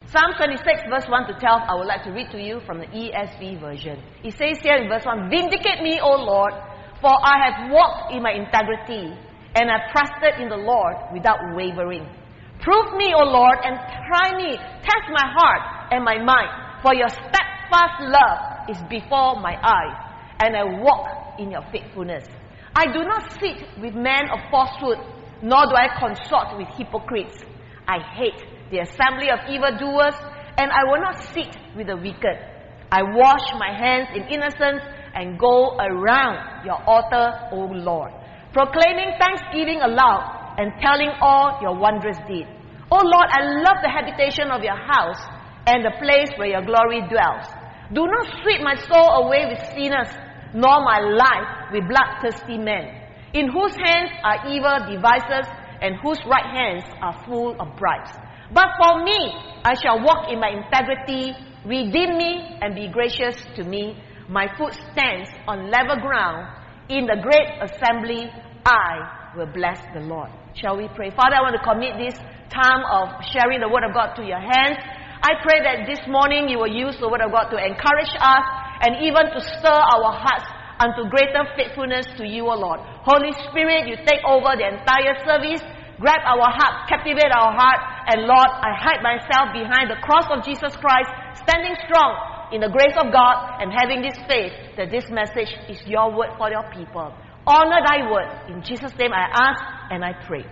Psalm 26 verse 1 to 12, I would like to read to you from the ESV version. It says here in verse 1, "Vindicate me, O Lord, for I have walked in my integrity, and I trusted in the Lord without wavering. Prove me, O Lord, and try me. Test my heart and my mind, for your steadfast love is before my eyes, and I walk in your faithfulness. I do not sit with men of falsehood, nor do I consort with hypocrites. I hate the assembly of evildoers, and I will not sit with the wicked. I wash my hands in innocence and go around your altar, O Lord, proclaiming thanksgiving aloud and telling all your wondrous deeds. O Lord, I love the habitation of your house and the place where your glory dwells. Do not sweep my soul away with sinners, nor my life with bloodthirsty men, in whose hands are evil devices and whose right hands are full of bribes. But for me, I shall walk in my integrity. Redeem me and be gracious to me. My foot stands on level ground. In the great assembly, I will bless the Lord." Shall we pray? Father, I want to commit this time of sharing the Word of God to your hands. I pray that this morning you will use the Word of God to encourage us and even to stir our hearts unto greater faithfulness to you, O Lord. Holy Spirit, you take over the entire service. Grab our heart, captivate our heart, and Lord, I hide myself behind the cross of Jesus Christ, standing strong in the grace of God and having this faith that this message is your word for your people. Honor thy word. In Jesus' name I ask and I pray.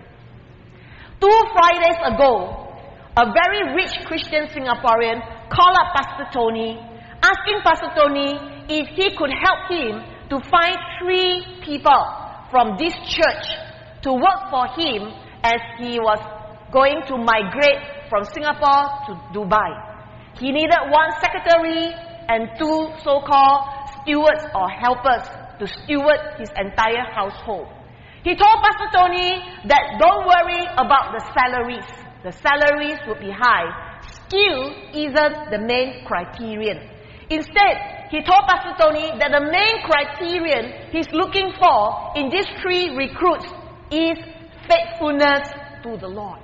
2 Fridays ago, a very rich Christian Singaporean called up Pastor Tony, asking Pastor Tony if he could help him to find 3 people from this church to work for him as he was going to migrate from Singapore to Dubai. He needed 1 secretary and 2 so-called stewards or helpers to steward his entire household. He told Pastor Tony that don't worry about the salaries. The salaries would be high. Skill isn't the main criterion. Instead, he told Pastor Tony that the main criterion he's looking for in these 3 recruits is faithfulness to the Lord.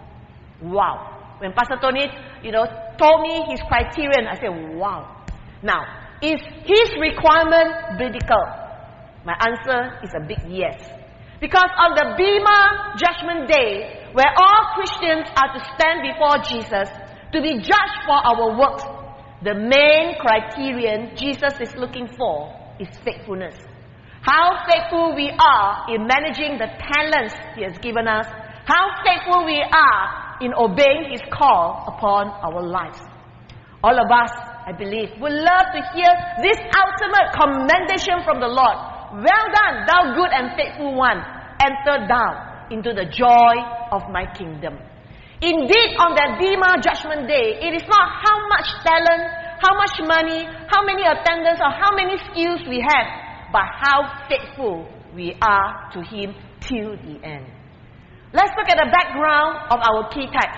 Wow. When Pastor Tony, told me his criterion, I said, wow. Now, is his requirement biblical? My answer is a big yes. Because on the Bema Judgment Day, where all Christians are to stand before Jesus to be judged for our works, the main criterion Jesus is looking for is faithfulness. How faithful we are in managing the talents He has given us. How faithful we are in obeying His call upon our lives. All of us, I believe, would love to hear this ultimate commendation from the Lord. Well done, thou good and faithful one. Enter down into the joy of my kingdom. Indeed, on that Bema Judgment Day, it is not how much talent, how much money, how many attendants, or how many skills we have, but how faithful we are to Him till the end. Let's look at the background of our key text.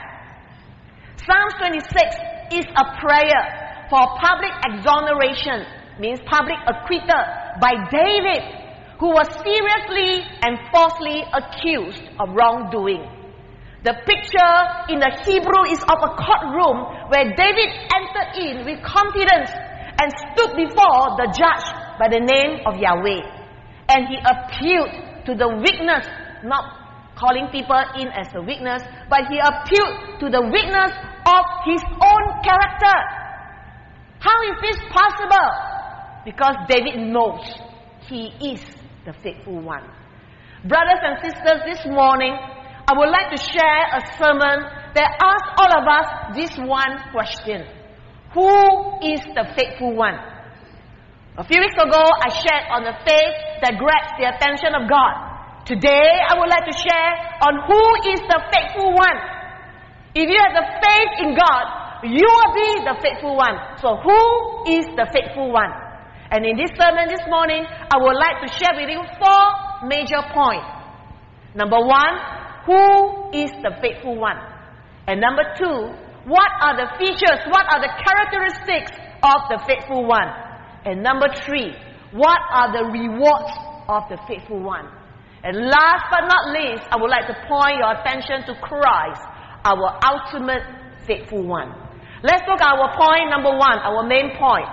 Psalm 26 is a prayer for public exoneration, means public acquittal, by David, who was seriously and falsely accused of wrongdoing. The picture in the Hebrew is of a courtroom where David entered in with confidence and stood before the judge by the name of Yahweh. And he appealed to the weakness, not calling people in as a weakness, but he appealed to the weakness of his own character. How is this possible? Because David knows he is the faithful one. Brothers and sisters, this morning, I would like to share a sermon that asks all of us this one question. Who is the faithful one? A few weeks ago, I shared on the faith that grabs the attention of God. Today, I would like to share on who is the faithful one. If you have the faith in God, you will be the faithful one. So who is the faithful one? And in this sermon this morning, I would like to share with you 4 major points. Number 1, who is the faithful one? And number 2, what are the features, what are the characteristics of the faithful one? And number 3, what are the rewards of the faithful one? And last but not least, I would like to point your attention to Christ, our ultimate faithful one. Let's look at our point number 1, our main point.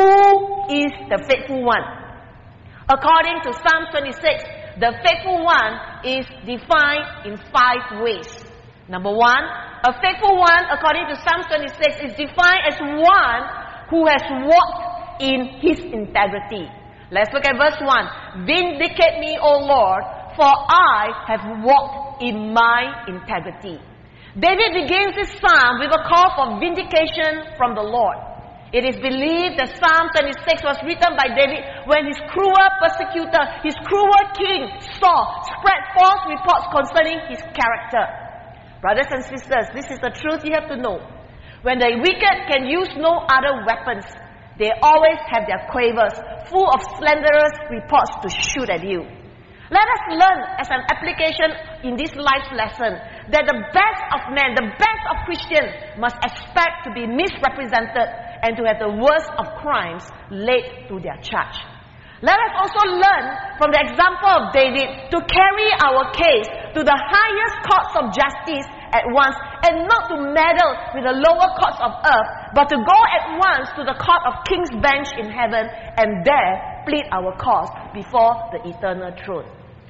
Who is the faithful one? According to Psalm 26, the faithful one is defined in 5 ways. Number 1, a faithful one, according to Psalm 26, is defined as one who has walked in his integrity. Let's look at verse 1. Vindicate me, O Lord, for I have walked in my integrity. David begins this psalm with a call for vindication from the Lord. It is believed that Psalm 26 was written by David when his cruel persecutor, his cruel king, Saul, spread false reports concerning his character. Brothers and sisters, this is the truth you have to know. When the wicked can use no other weapons, they always have their quavers full of slanderous reports to shoot at you. Let us learn as an application in this life lesson that the best of men, the best of Christians must expect to be misrepresented and to have the worst of crimes laid to their charge. Let us also learn from the example of David to carry our case to the highest courts of justice at once and not to meddle with the lower courts of earth, but to go at once to the court of King's bench in heaven and there plead our cause before the eternal throne.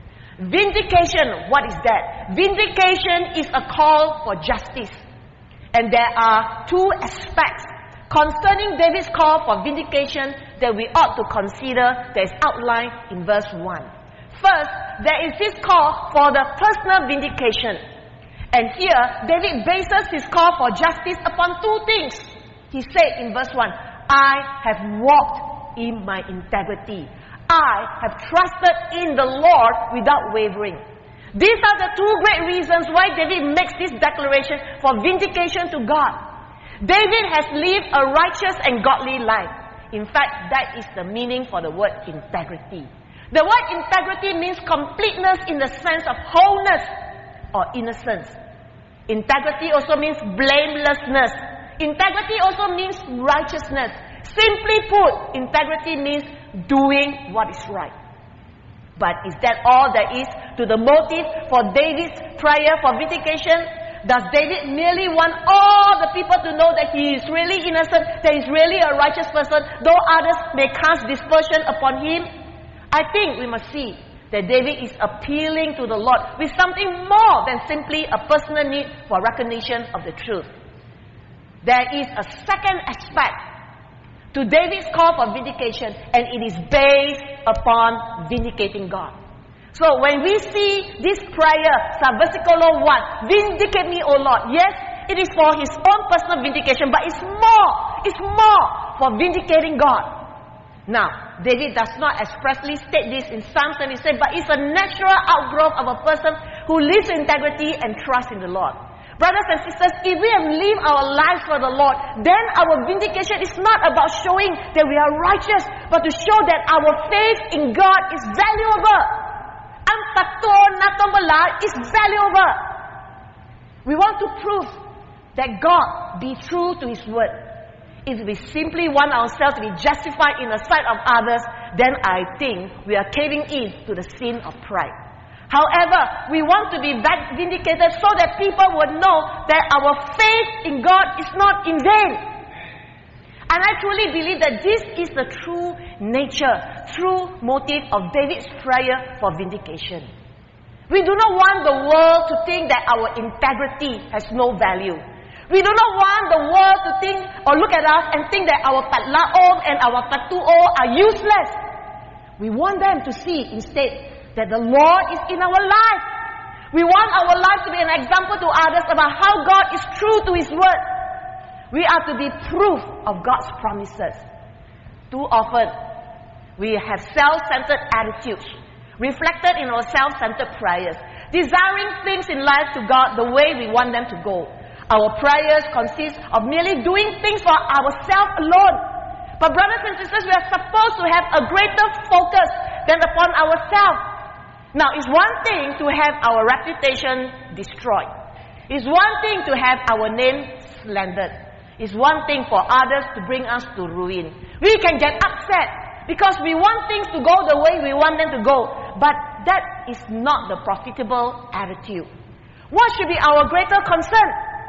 Vindication, what is that? Vindication is a call for justice. And there are 2 aspects concerning David's call for vindication that we ought to consider that is outlined in verse 1. First, there is this call for the personal vindication. And here, David bases his call for justice upon 2 things. He said in verse 1, I have walked in my integrity. I have trusted in the Lord without wavering. These are the 2 great reasons why David makes this declaration for vindication to God. David has lived a righteous and godly life. In fact, that is the meaning for the word integrity. The word integrity means completeness in the sense of wholeness or innocence. Integrity also means blamelessness. Integrity also means righteousness. Simply put, integrity means doing what is right. But is that all there is to the motive for David's prayer for vindication? Does David merely want all the people to know that he is really innocent, that he is really a righteous person, though others may cast dispersion upon him? I think we must see that David is appealing to the Lord with something more than simply a personal need for recognition of the truth. There is a second aspect to David's call for vindication, and it is based upon vindicating God. So when we see this prayer, Versicle 1, vindicate me, O Lord. Yes, it is for his own personal vindication, but it's more for vindicating God. Now, David does not expressly state this in Psalm 26, but it's a natural outgrowth of a person who lives in integrity and trusts in the Lord. Brothers and sisters, if we have lived our lives for the Lord, then our vindication is not about showing that we are righteous, but to show that our faith in God is valuable. Ang patuon natin bala is valuable. We want to prove that God be true to His word. If we simply want ourselves to be justified in the sight of others, then I think we are caving in to the sin of pride. However, we want to be vindicated so that people would know that our faith in God is not in vain. And I truly believe that this is the true nature, true motive of David's prayer for vindication. We do not want the world to think that our integrity has no value. We do not want the world to think or look at us and think that our patlaom and our patuo are useless. We want them to see instead that the Lord is in our life. We want our life to be an example to others about how God is true to His word. We are to be proof of God's promises. Too often, we have self-centered attitudes reflected in our self-centered prayers, desiring things in life to God the way we want them to go. Our prayers consist of merely doing things for ourselves alone. But brothers and sisters, we are supposed to have a greater focus than upon ourselves. Now, it's one thing to have our reputation destroyed. It's one thing to have our name slandered. It's one thing for others to bring us to ruin. We can get upset because we want things to go the way we want them to go. But that is not the profitable attitude. What should be our greater concern?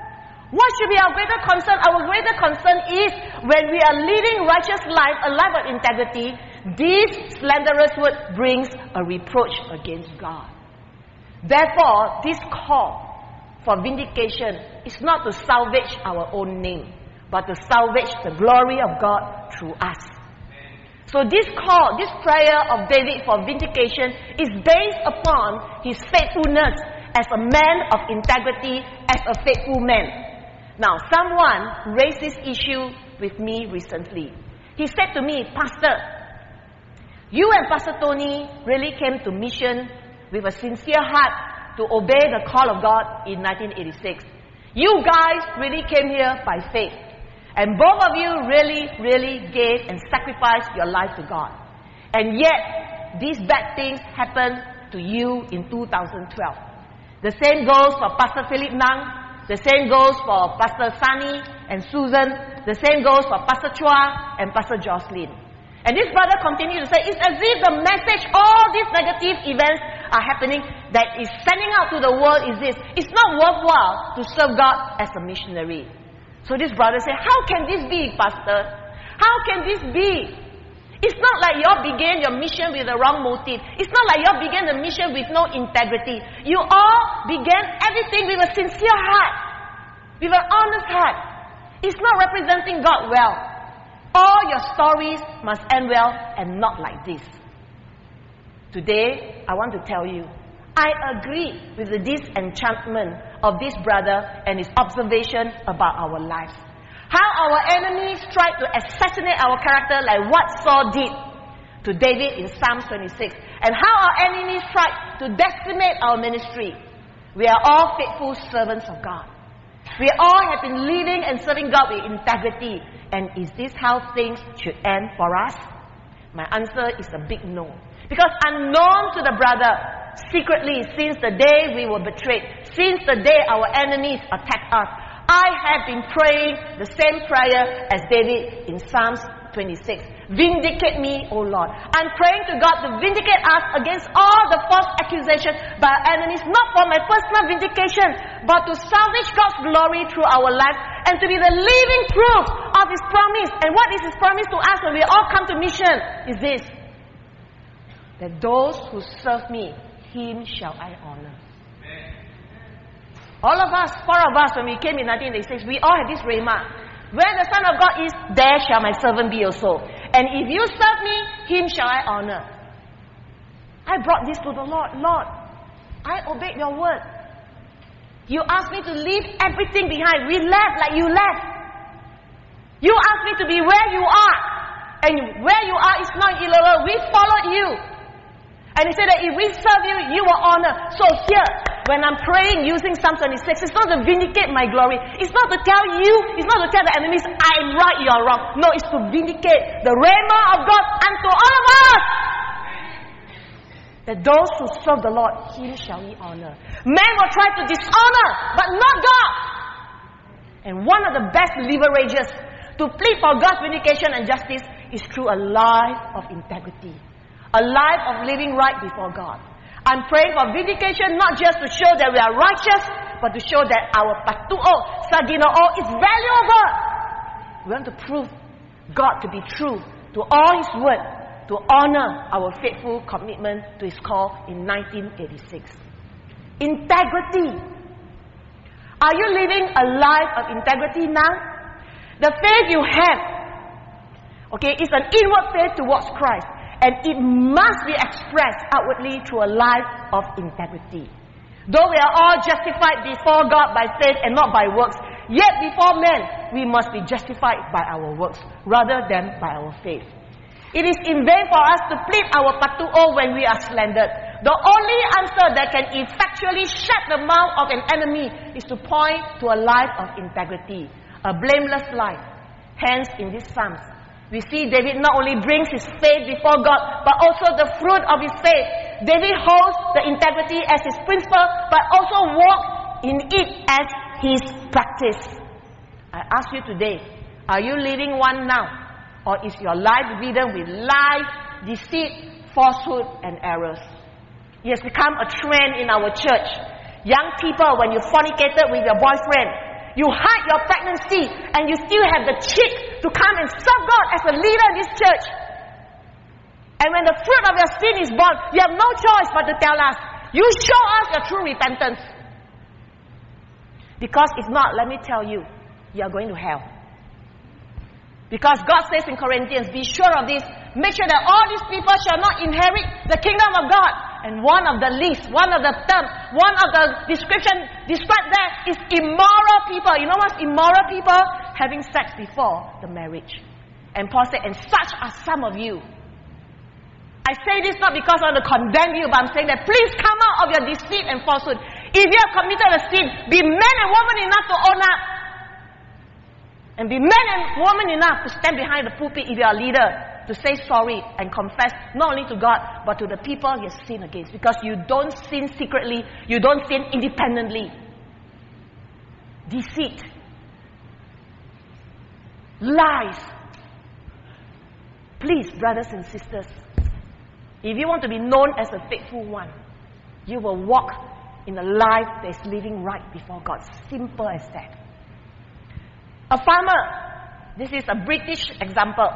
What should be our greater concern? Our greater concern is when we are living righteous life, a life of integrity, this slanderous word brings a reproach against God. Therefore, this call for vindication is not to salvage our own name, but to salvage the glory of God through us. So this call, this prayer of David for vindication is based upon his faithfulness as a man of integrity, as a faithful man. Now, someone raised this issue with me recently. He said to me, Pastor, you and Pastor Tony really came to mission with a sincere heart to obey the call of God in 1986. You guys really came here by faith. And both of you really gave and sacrificed your life to God. And yet, these bad things happened to you in 2012. The same goes for Pastor Philip Nang. The same goes for Pastor Sunny and Susan. The same goes for Pastor Chua and Pastor Jocelyn. And this brother continued to say, it's as if the message, all these negative events are happening, that is sending out to the world is this. It's not worthwhile to serve God as a missionary. So this brother said, how can this be, Pastor? How can this be? It's not like you all began your mission with the wrong motive. It's not like you all began the mission with no integrity. You all began everything with a sincere heart, with an honest heart. It's not representing God well. All your stories must end well and not like this. Today, I want to tell you, I agree with the disenchantment of this brother and his observation about our lives. How our enemies tried to assassinate our character like what Saul did to David in Psalm 26. And how our enemies tried to decimate our ministry. We are all faithful servants of God. We all have been living and serving God with integrity. And is this how things should end for us? My answer is a big no. Because unknown to the brother, secretly, since the day we were betrayed, since the day our enemies attacked us, I have been praying the same prayer as David in Psalms 26. Vindicate me, O Lord. I'm praying to God to vindicate us against all the false accusations by our enemies, not for my personal vindication, but to salvage God's glory through our lives and to be the living proof of His promise. And what is His promise to us when we all come to mission is this: that those who serve me, Him shall I honor. All of us, 4 of us, when we came in 1986, we all had this rhema. Where the Son of God is, there shall my servant be also. And if you serve me, Him shall I honor. I brought this to the Lord. Lord, I obeyed your word. You asked me to leave everything behind. We left like you left. You asked me to be where you are. And where you are is not illegal. We followed you. And He said that if we serve you, you will honor. So here, when I'm praying using Psalm 26, it's not to vindicate my glory. It's not to tell you, it's not to tell the enemies, I'm right, you're wrong. No, it's to vindicate the rhema of God unto all of us. That those who serve the Lord, Him shall He honor. Men will try to dishonor, but not God. And one of the best leverages to plead for God's vindication and justice is through a life of integrity. A life of living right before God. I'm praying for vindication not just to show that we are righteous, but to show that our patuo, saginoo is valuable. We want to prove God to be true to all His word, to honor our faithful commitment to His call in 1986. Integrity. Are you living a life of integrity now? The faith you have, okay, is an inward faith towards Christ. And it must be expressed outwardly through a life of integrity. Though we are all justified before God by faith and not by works, yet before men we must be justified by our works rather than by our faith. It is in vain for us to plead our patuo when we are slandered. The only answer that can effectually shut the mouth of an enemy is to point to a life of integrity, a blameless life. Hence, in these Psalms, we see David not only brings his faith before God, but also the fruit of his faith. David holds the integrity as his principle, but also walks in it as his practice. I ask you today, are you living one now? Or is your life ridden with lies, deceit, falsehood, and errors? It has become a trend in our church. Young people, when you fornicated with your boyfriend, You hide your pregnancy and you still have the cheek to come and serve God as a leader in this church. And when the fruit of your sin is born, you have no choice but to tell us, you show us your true repentance. Because if not, let me tell you, you are going to hell. Because God says in Corinthians, be sure of this, make sure that all these people shall not inherit the kingdom of God. And one of the least, one of the terms, one of the description described there is immoral people. You know what's immoral people? Having sex before the marriage. And Paul said, and such are some of you. I say this not because I want to condemn you, but I'm saying that please come out of your deceit and falsehood. If you have committed a sin, be man and woman enough to own up. And be man and woman enough to stand behind the pulpit if you are a leader, to say sorry and confess not only to God, but to the people you have sinned against. Because you don't sin secretly, you don't sin independently. Deceit. Lies. Please, brothers and sisters, if you want to be known as a faithful one, you will walk in a life that is living right before God. Simple as that. A farmer, this is a British example.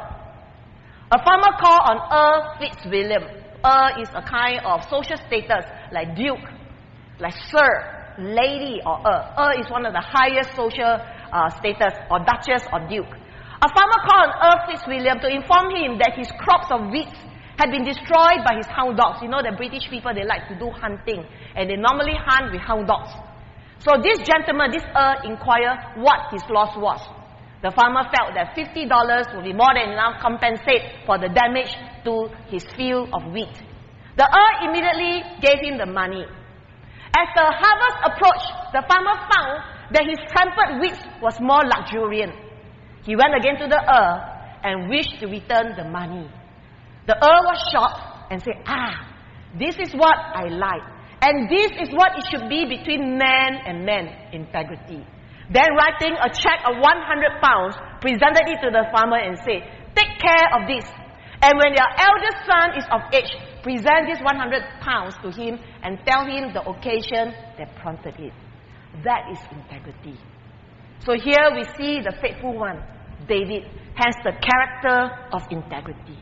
A farmer called on Fitzwilliam. Is a kind of social status like duke, like sir, lady, or is one of the highest social status, or duchess or duke. A farmer called on Fitzwilliam to inform him that his crops of wheat had been destroyed by his hound dogs. You know the British people, they like to do hunting, and they normally hunt with hound dogs. So this gentleman, this inquired what his loss was. The farmer felt that $50 would be more than enough to compensate for the damage to his field of wheat. The immediately gave him the money. As the harvest approached, the farmer found that his trampled wheat was more luxuriant. He went again to the and wished to return the money. The was shocked and said, this is what I like. And this is what it should be between man and man, integrity. Then writing a check of 100 pounds, presented it to the farmer and said, take care of this. And when your eldest son is of age, present this 100 pounds to him and tell him the occasion that prompted it. That is integrity. So here we see the faithful one, David, has the character of integrity.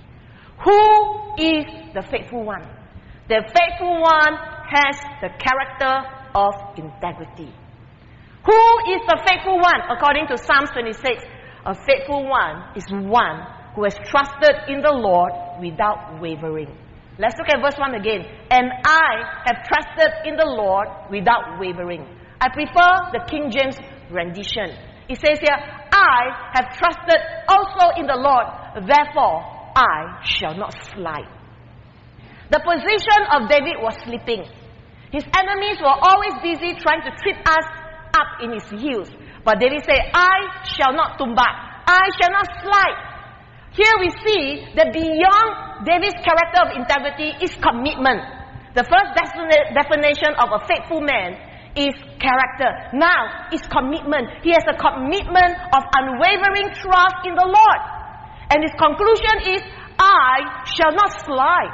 Who is the faithful one? The faithful one has the character of integrity. Who is the faithful one? According to Psalms 26, a faithful one is one who has trusted in the Lord without wavering. Let's look at verse 1 again. And I have trusted in the Lord without wavering. I prefer the King James rendition. It says here, I have trusted also in the Lord, therefore I shall not slide. The position of David was sleeping. His enemies were always busy trying to trip us up in his heels. But David said, I shall not tumba. I shall not slide. Here we see that beyond David's character of integrity is commitment. The first definition of a faithful man is character. Now, is commitment. He has a commitment of unwavering trust in the Lord. And his conclusion is, I shall not slide.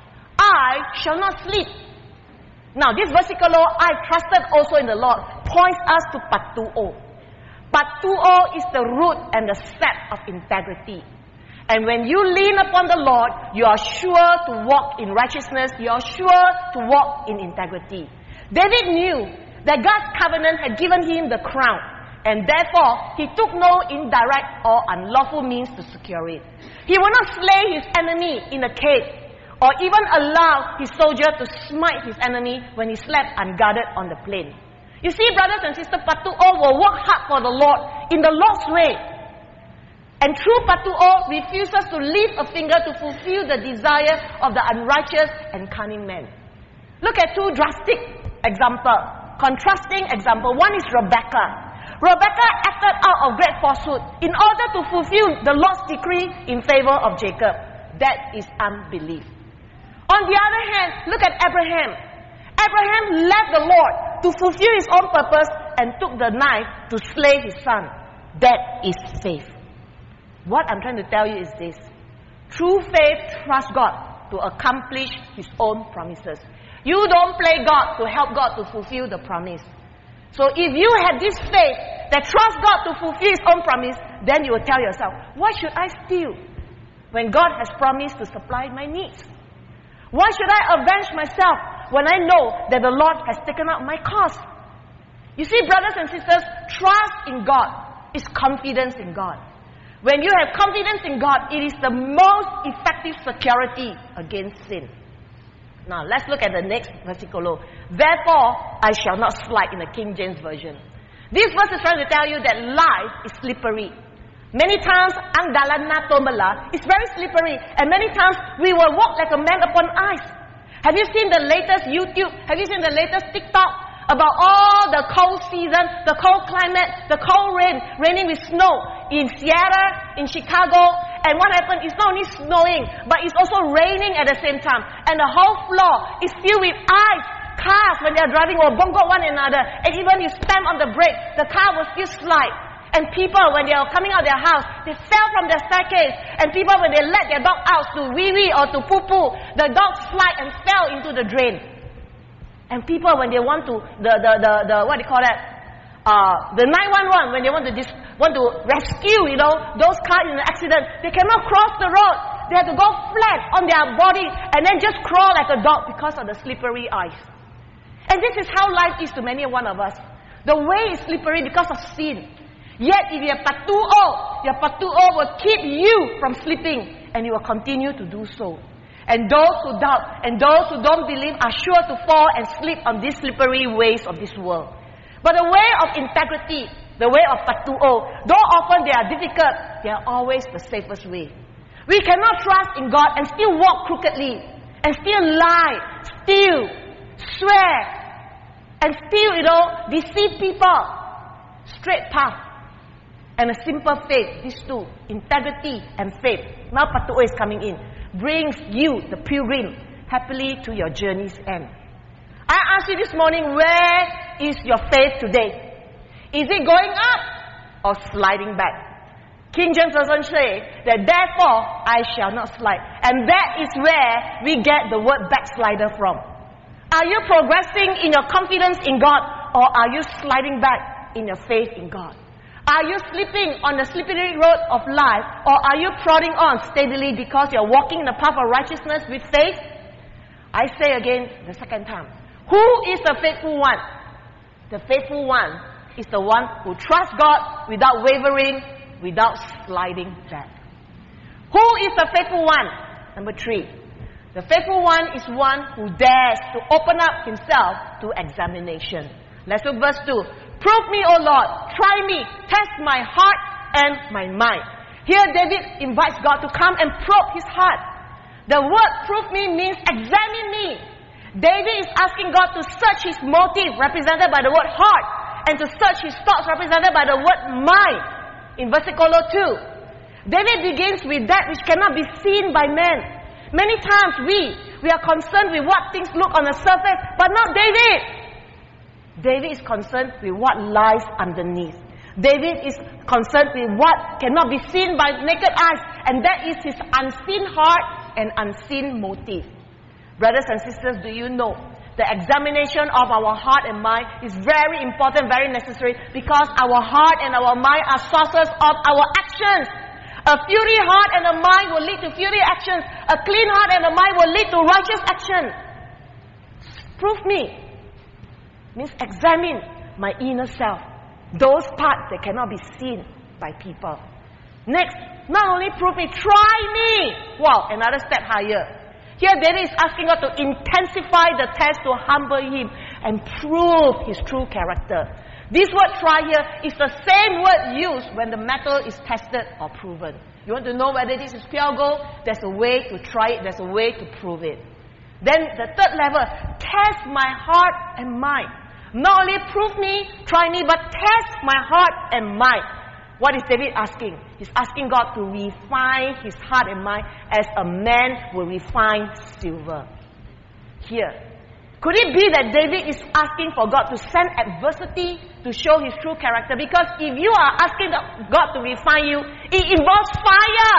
I shall not sleep. Now, this versicular, I trusted also in the Lord, points us to patuo. Patuo is the root and the step of integrity. And when you lean upon the Lord, you are sure to walk in righteousness. You are sure to walk in integrity. David knew that God's covenant had given him the crown. And therefore, he took no indirect or unlawful means to secure it. He will not slay his enemy in a cave, or even allow his soldier to smite his enemy when he slept unguarded on the plain. You see, brothers and sisters, patuo will work hard for the Lord in the Lord's way. And true patuo refuses to lift a finger to fulfill the desire of the unrighteous and cunning man. Look at two drastic examples, contrasting examples. One is Rebekah. Rebekah acted out of great falsehood in order to fulfill the Lord's decree in favor of Jacob. That is unbelief. On the other hand, look at Abraham. Abraham left the Lord to fulfill his own purpose and took the knife to slay his son. That is faith. What I'm trying to tell you is this. True faith trusts God to accomplish his own promises. You don't play God to help God to fulfill the promise. So if you have this faith that trust God to fulfill His own promise, then you will tell yourself, why should I steal when God has promised to supply my needs? Why should I avenge myself when I know that the Lord has taken out my cause? You see, brothers and sisters, trust in God is confidence in God. When you have confidence in God, it is the most effective security against sin. Now, let's look at the next versicle. Therefore, I shall not slide, in the King James Version. This verse is trying to tell you that life is slippery. Many times, ang dalan na tomala is very slippery. And many times, we will walk like a man upon ice. Have you seen the latest YouTube? Have you seen the latest TikTok? About all the cold season, the cold climate, the cold rain, raining with snow in Seattle, in Chicago. And what happened? It's not only snowing, but it's also raining at the same time. And the whole floor is filled with ice. Cars, when they're driving, will bump one another. And even you stamp on the brake, the car will still slide. And people, when they are coming out of their house, they fell from their staircase. And people, when they let their dog out to wee-wee or to poo-poo, the dog slide and fell into the drain. And people, when they want to, what do you call that? The 911, when they want to rescue, those cars in an accident, they cannot cross the road. They have to go flat on their body and then just crawl like a dog because of the slippery ice. And this is how life is to many one of us. The way is slippery because of sin. Yet, if you have patuo, your patuo will keep you from slipping, and you will continue to do so. And those who doubt and those who don't believe are sure to fall and slip on these slippery ways of this world. But the way of integrity, the way of patuo, though often they are difficult, they are always the safest way. We cannot trust in God and still walk crookedly, and still lie, steal, swear, and still, deceive people. Straight path and a simple faith, these two, integrity and faith. Now patuo is coming in. Brings you, the pilgrim, happily to your journey's end. I ask you this morning, where is your faith today? Is it going up or sliding back? King James Version say that therefore I shall not slide. And that is where we get the word backslider from. Are you progressing in your confidence in God, or are you sliding back in your faith in God? Are you slipping on the slippery road of life, or are you plodding on steadily because you're walking in the path of righteousness with faith? I say again the second time. Who is the faithful one? The faithful one is the one who trusts God without wavering, without sliding back. Who is the faithful one? Number 3. The faithful one is one who dares to open up himself to examination. Let's look verse 2. Prove me, O Lord, try me, test my heart and my mind. Here David invites God to come and probe his heart. The word prove me means examine me. David is asking God to search his motive, represented by the word heart, and to search his thoughts, represented by the word mind. In versicle 2, David begins with that which cannot be seen by men. Many times we are concerned with what things look on the surface, but not David. David is concerned with what lies underneath. David is concerned with what cannot be seen by naked eyes, and that is his unseen heart and unseen motive. Brothers and sisters, do you know the examination of our heart and mind is very important, very necessary, because our heart and our mind are sources of our actions. A fury heart and a mind will lead to fury actions. A clean heart and a mind will lead to righteous action. Prove me means examine my inner self. Those parts that cannot be seen by people. Next, not only prove me, try me. Wow, another step higher. Here David is asking God to intensify the test to humble him and prove his true character. This word try here is the same word used when the metal is tested or proven. You want to know whether this is pure gold? There's a way to try it. There's a way to prove it. Then the third level, test my heart and mind. Not only prove me, try me, but test my heart and mind. What is David asking? He's asking God to refine his heart and mind as a man will refine silver. Here, could it be that David is asking for God to send adversity to show his true character? Because if you are asking God to refine you, it involves fire.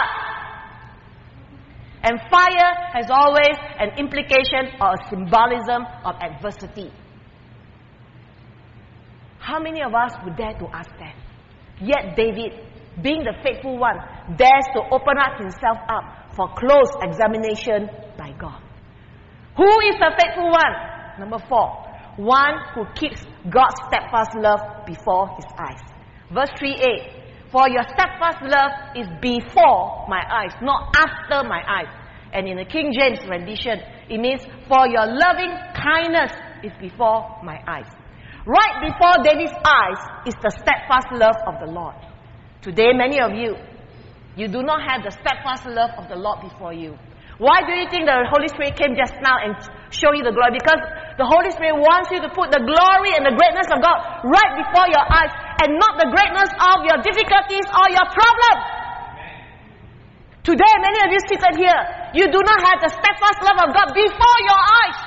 And fire has always an implication or a symbolism of adversity. How many of us would dare to ask that? Yet David, being the faithful one, dares to open up himself up for close examination by God. Who is the faithful one? Number 4. One who keeps God's steadfast love before his eyes. Verse 3a. For your steadfast love is before my eyes, not after my eyes. And in the King James rendition, it means, for your loving kindness is before my eyes. Right before David's eyes is the steadfast love of the Lord. Today, many of you do not have the steadfast love of the Lord before you. Why do you think the Holy Spirit came just now and showed you the glory? Because the Holy Spirit wants you to put the glory and the greatness of God right before your eyes, and not the greatness of your difficulties or your problems. Today, many of you seated here, you do not have the steadfast love of God before your eyes.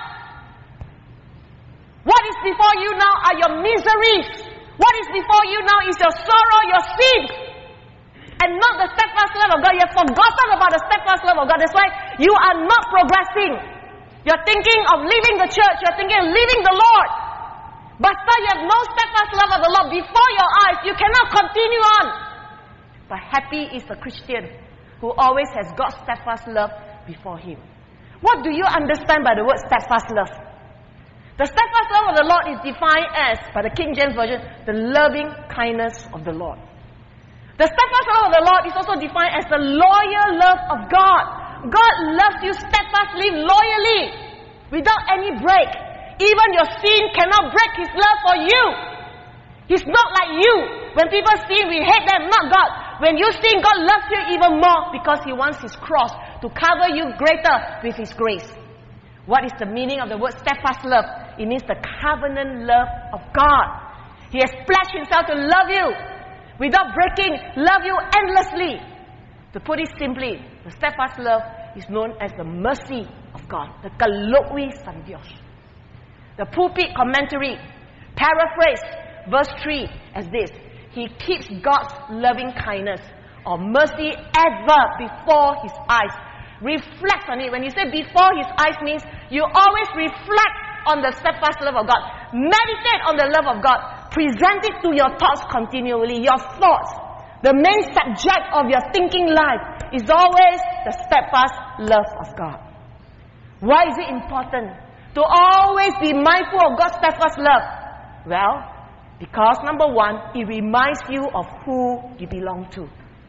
What is before you now are your miseries. What is before you now is your sorrow, your sin. And not the steadfast love of God. You have forgotten about the steadfast love of God. That's why you are not progressing. You're thinking of leaving the church. You're thinking of leaving the Lord. But still you have no steadfast love of the Lord before your eyes. You cannot continue on. But happy is the Christian who always has God's steadfast love before him. What do you understand by the word steadfast love? The steadfast love of the Lord is defined as, by the King James Version, the loving kindness of the Lord. The steadfast love of the Lord is also defined as the loyal love of God. God loves you steadfastly, loyally, without any break. Even your sin cannot break His love for you. He's not like you. When people sin, we hate them, not God. When you sin, God loves you even more because He wants His cross to cover you greater with His grace. What is the meaning of the word steadfast love? It means the covenant love of God. He has pledged Himself to love you without breaking, love you endlessly. To put it simply, the steadfast love is known as the mercy of God. The Kalokwi San Dios. The pulpit commentary paraphrase verse 3 as this: He keeps God's loving kindness or mercy ever before His eyes. Reflect on it. When you say before His eyes means you always reflect on the steadfast love of God. Meditate on the love of God. Present it to your thoughts continually. Your thoughts, the main subject of your thinking life, is always the steadfast love of God. Why is it important to always be mindful of God's steadfast love? Well, because number 1, He reminds you of who you belong to.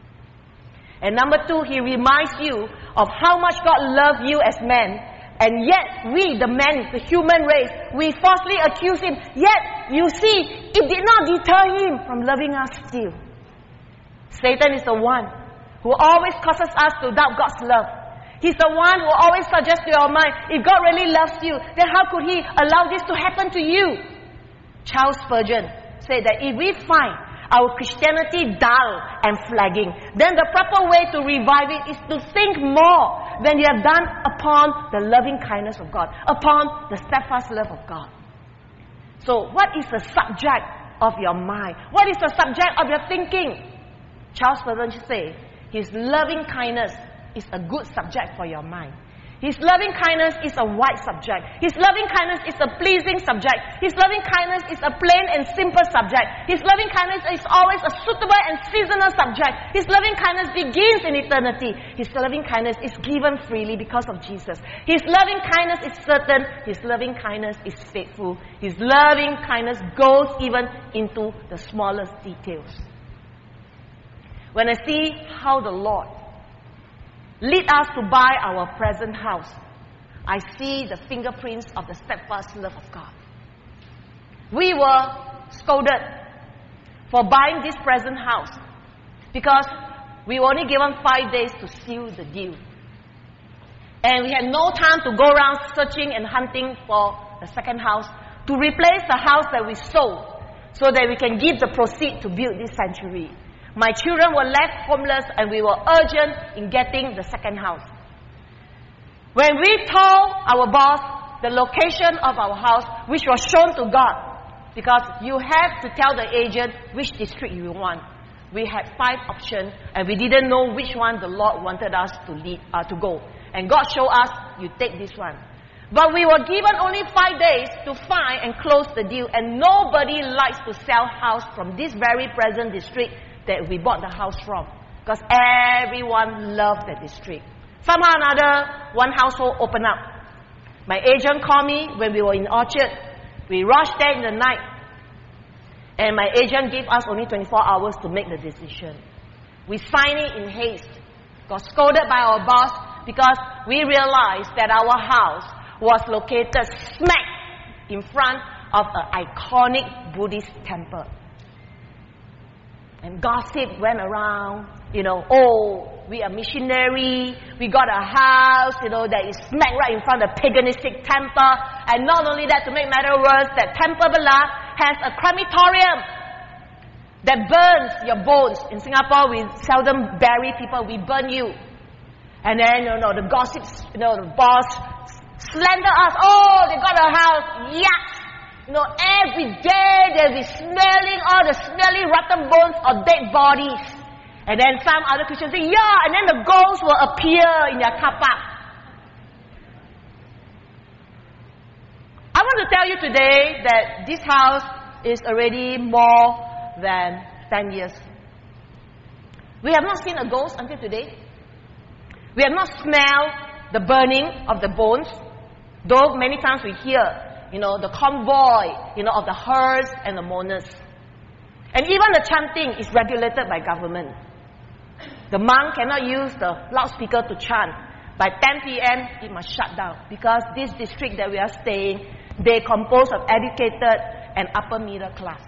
And number 2, He reminds you of how much God loved you as men. And yet, we, the men, the human race, we falsely accuse Him. Yet, you see, it did not deter Him from loving us still. Satan is the one who always causes us to doubt God's love. He's the one who always suggests to your mind, if God really loves you, then how could He allow this to happen to you? Charles Spurgeon said that if we find our Christianity dull and flagging, then the proper way to revive it is to think more than you have done upon the loving kindness of God, upon the steadfast love of God. So, what is the subject of your mind? What is the subject of your thinking? Charles Spurgeon said, His loving kindness is a good subject for your mind. His loving kindness is a wide subject. His loving kindness is a pleasing subject. His loving kindness is a plain and simple subject. His loving kindness is always a suitable and seasonal subject. His loving kindness begins in eternity. His loving kindness is given freely because of Jesus. His loving kindness is certain. His loving kindness is faithful. His loving kindness goes even into the smallest details. When I see how the Lord lead us to buy our present house, I see the fingerprints of the steadfast love of God. We were scolded for buying this present house because we were only given 5 days to seal the deal. And we had no time to go around searching and hunting for the second house to replace the house that we sold so that we can give the proceeds to build this sanctuary. My children were left homeless and we were urgent in getting the second house. When we told our boss the location of our house, which was shown to God, because you have to tell the agent which district you want. We had 5 options and we didn't know which one the Lord wanted us to go. And God showed us, you take this one. But we were given only 5 days to find and close the deal. And nobody likes to sell house from this very present district that we bought the house from. Because everyone loved the district. Somehow or another, one household opened up. My agent called me when we were in Orchard. We rushed there in the night. And my agent gave us only 24 hours to make the decision. We signed it in haste. Got scolded by our boss because we realized that our house was located smack in front of an iconic Buddhist temple. And gossip went around, oh, we are missionary, we got a house, that is smack right in front of the paganistic temple. And not only that, to make matter worse, that Temple Bala has a crematorium that burns your bones. In Singapore, we seldom bury people, we burn you. And then, the gossips, the boss slander us. Oh, they got a house. Yuck! Every day they'll be smelling all the smelly rotten bones of dead bodies. And then some other Christians say, yeah, and then the ghosts will appear in their car park. I want to tell you today that this house is already more than 10 years. We have not seen a ghost until today. We have not smelled the burning of the bones, though many times we hear, the convoy, of the hearse and the mourners. And even the chanting is regulated by government. The monk cannot use the loudspeaker to chant. By 10 p.m., it must shut down. Because this district that we are staying, they compose of educated and upper middle class.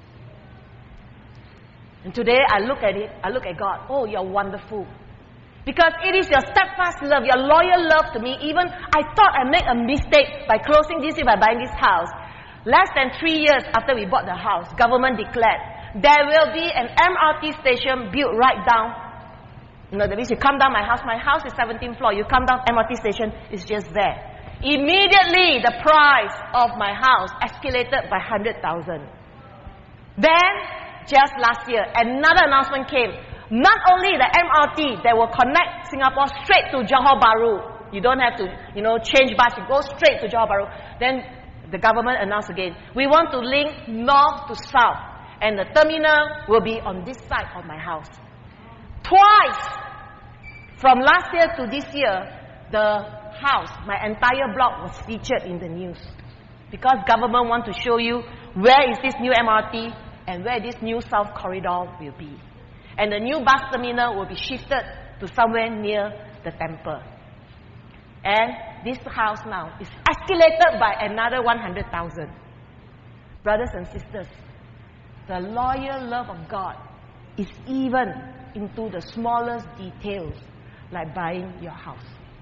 And today I look at God. Oh, you're wonderful. Because it is your steadfast love, your loyal love to me. Even I thought I made a mistake by closing this year, by buying this house. Less than 3 years after we bought the house, government declared there will be an MRT station built right down. That means you come down my house is 17th floor, you come down MRT station, it's just there. Immediately the price of my house escalated by 100,000. Then, just last year, another announcement came. Not only the MRT that will connect Singapore straight to Johor Bahru. You don't have to, change bus. You go straight to Johor Bahru. Then the government announced again, we want to link north to south. And the terminal will be on this side of my house. Twice, from last year to this year, the house, my entire block was featured in the news. Because government want to show you where is this new MRT and where this new south corridor will be. And the new bus terminal will be shifted to somewhere near the temple. And this house now is escalated by another 100,000. Brothers and sisters, the loyal love of God is even into the smallest details, like buying your house.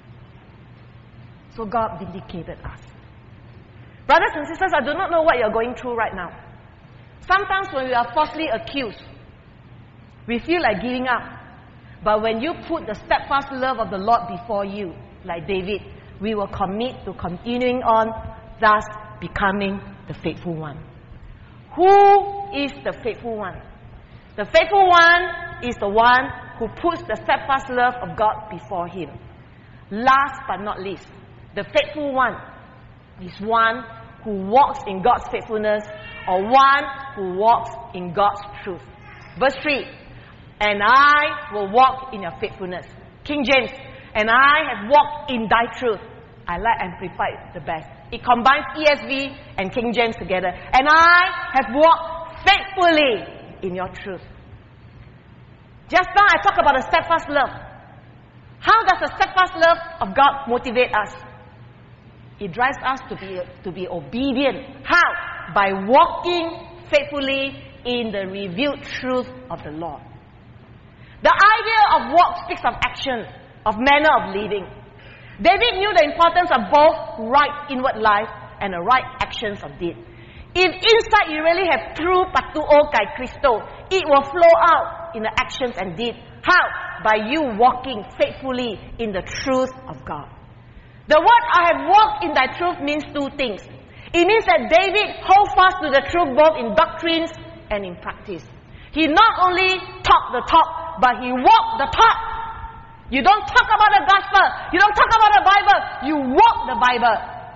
So God vindicated us. Brothers and sisters, I do not know what you're going through right now. Sometimes when we are falsely accused, we feel like giving up. But when you put the steadfast love of the Lord before you, like David, we will commit to continuing on, thus becoming the faithful one. Who is the faithful one? The faithful one is the one who puts the steadfast love of God before him. Last but not least, the faithful one is one who walks in God's faithfulness, or one who walks in God's truth. Verse 3, and I will walk in your faithfulness. King James, and I have walked in thy truth. I like Amplified the best. It combines ESV and King James together. And I have walked faithfully in your truth. Just now I talked about the steadfast love. How does the steadfast love of God motivate us? It drives us to be obedient. How? By walking faithfully in the revealed truth of the Lord. The idea of walk speaks of action, of manner of living. David knew the importance of both right inward life and the right actions of deed. If inside you really have true patuo kai Christo, it will flow out in the actions and deed. How? By you walking faithfully in the truth of God. The word I have walked in thy truth means two things. It means that David held fast to the truth both in doctrines and in practice. He not only talked the talk, but he walked the talk. You don't talk about the gospel. You don't talk about the Bible. You walk the Bible.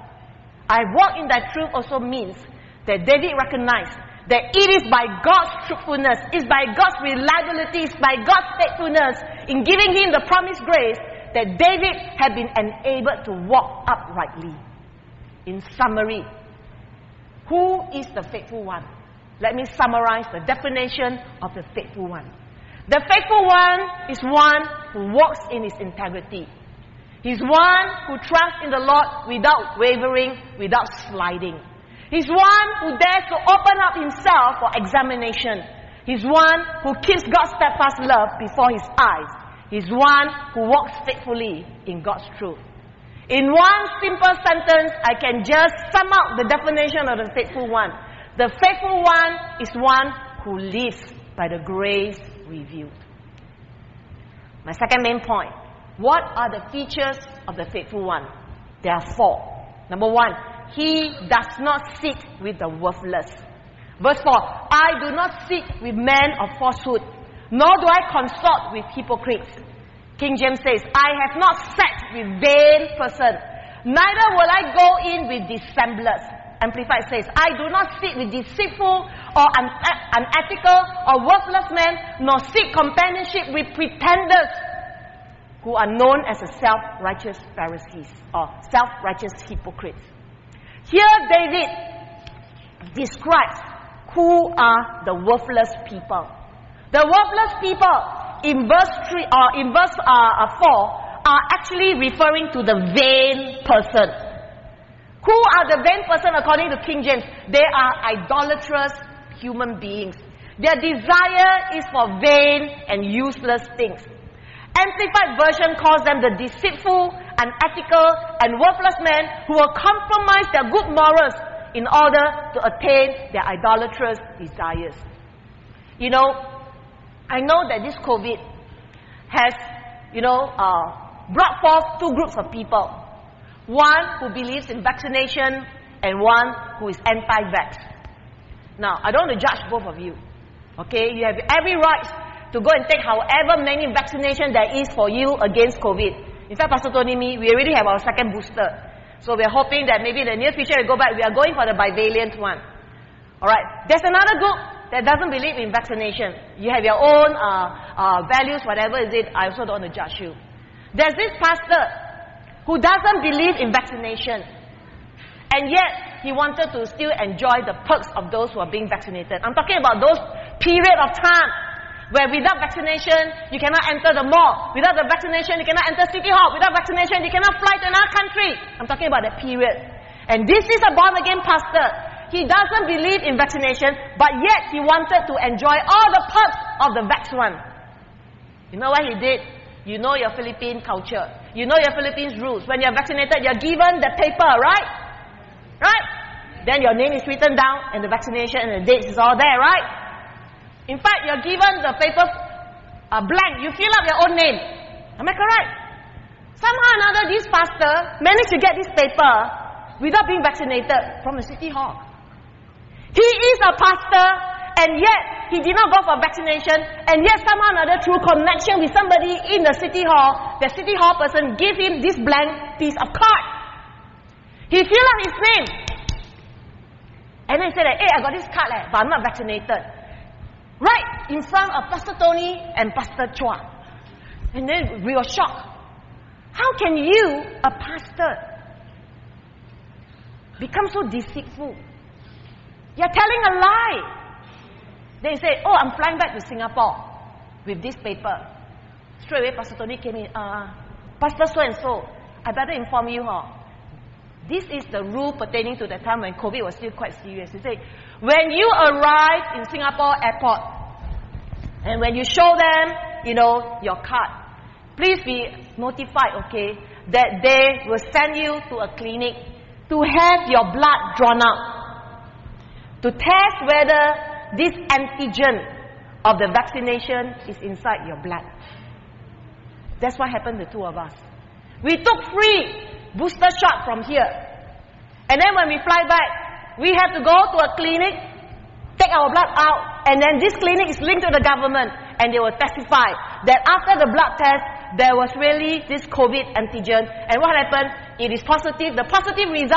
I walk in that truth also means that David recognized that it is by God's truthfulness, it's by God's reliability, it's by God's faithfulness in giving him the promised grace that David had been enabled to walk uprightly. In summary, who is the faithful one? Let me summarize the definition of the faithful one. The faithful one is one who walks in his integrity. He's one who trusts in the Lord without wavering, without sliding. He's one who dares to open up himself for examination. He's one who keeps God's steadfast love before his eyes. He's one who walks faithfully in God's truth. In one simple sentence, I can just sum up the definition of the faithful one. The faithful one is one who lives by the grace revealed. My second main point. What are the features of the faithful one? There are 4. Number 1, he does not sit with the worthless. Verse 4, I do not sit with men of falsehood, nor do I consort with hypocrites. King James says, I have not sat with vain person, neither will I go in with dissemblers. Amplified says, I do not sit with deceitful or unethical or worthless men, nor seek companionship with pretenders who are known as the self-righteous Pharisees or self-righteous hypocrites. Here David describes who are the worthless people. The worthless people in verse 3 or in verse 4 are actually referring to the vain person. Who are the vain person according to King James? They are idolatrous human beings. Their desire is for vain and useless things. Amplified version calls them the deceitful, unethical, and worthless men who will compromise their good morals in order to attain their idolatrous desires. You know, I know that this COVID has, brought forth 2 groups of people. One who believes in vaccination and one who is anti-vax. Now, I don't want to judge both of you. Okay, you have every right to go and take however many vaccination there is for you against COVID. In fact, Pastor Tony and me, we already have our 2nd booster. So we're hoping that maybe in the near future we go back, we are going for the bivalent one. Alright, there's another group that doesn't believe in vaccination. You have your own values, whatever is it, I also don't want to judge you. There's this pastor who doesn't believe in vaccination. And yet, he wanted to still enjoy the perks of those who are being vaccinated. I'm talking about those period of time where without vaccination, you cannot enter the mall. Without the vaccination, you cannot enter City Hall. Without vaccination, you cannot fly to another country. I'm talking about that period. And this is a born-again pastor. He doesn't believe in vaccination, but yet he wanted to enjoy all the perks of the vax one. You know what he did? You know your Philippine culture. You know your Philippines rules. When you're vaccinated, you're given the paper, right? Right? Then your name is written down, and the vaccination and the dates is all there, right? In fact, you're given the paper blank. You fill up your own name. Am I correct? Somehow or another, this pastor managed to get this paper without being vaccinated from the City Hall. He is a pastor, and yet he did not go for vaccination, and yet somehow or another, through connection with somebody in the City Hall, the City Hall person gave him this blank piece of card. He filled up his name. And then he said, hey, I got this card, but I'm not vaccinated. Right in front of Pastor Tony and Pastor Chua. And then we were shocked. How can you, a pastor, become so deceitful? You're telling a lie. They say, oh, I'm flying back to Singapore with this paper. Straight away, Pastor Tony came in. Pastor so-and-so, I better inform you, this is the rule pertaining to the time when COVID was still quite serious. He said, when you arrive in Singapore airport, and when you show them, your card, please be notified, okay, that they will send you to a clinic to have your blood drawn out, to test whether this antigen of the vaccination is inside your blood. That's what happened to 2 of us. We took free booster shot from here. And then when we fly back, we have to go to a clinic, take our blood out, and then this clinic is linked to the government, and they will testify that after the blood test, there was really this COVID antigen. And what happened? It is positive. The positive result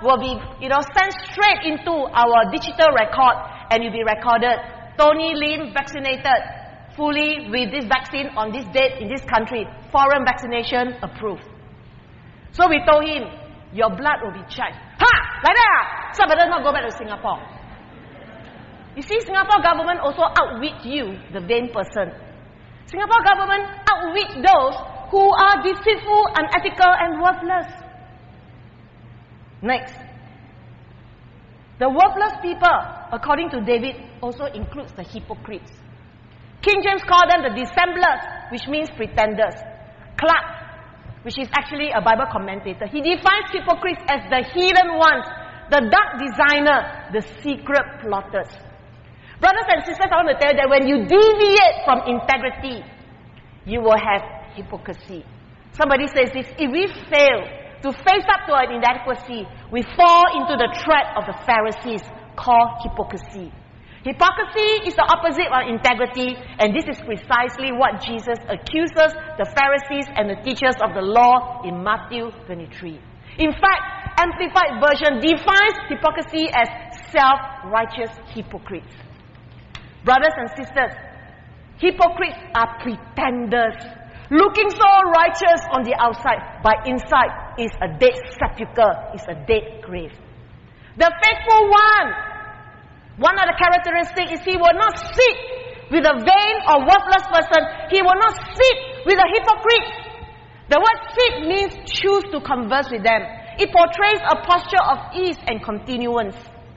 will be, sent straight into our digital record and you'll be recorded. Tony Lim vaccinated fully with this vaccine on this date in this country. Foreign vaccination approved. So we told him, your blood will be checked. Like that, so better not go back to Singapore. You see, Singapore government also outwit you, the vain person. Singapore government outwit those who are deceitful, unethical, and worthless. Next. The worthless people, according to David, also includes the hypocrites. King James called them the dissemblers, which means pretenders. Clark, which is actually a Bible commentator, he defines hypocrites as the hidden ones, the dark designer, the secret plotters. Brothers and sisters, I want to tell you that when you deviate from integrity, you will have hypocrisy. Somebody says this, if we fail to face up to an inadequacy, we fall into the trap of the Pharisees called hypocrisy. Hypocrisy is the opposite of integrity, and this is precisely what Jesus accuses the Pharisees and the teachers of the law in Matthew 23. In fact, Amplified Version defines hypocrisy as self-righteous hypocrites. Brothers and sisters, hypocrites are pretenders, looking so righteous on the outside, but inside is a dead sepulchre, is a dead grave. The faithful one of the characteristics is he will not sit with a vain or worthless person. He will not sit with a hypocrite. The word sit means choose to converse with them. It portrays a posture of ease and continuance.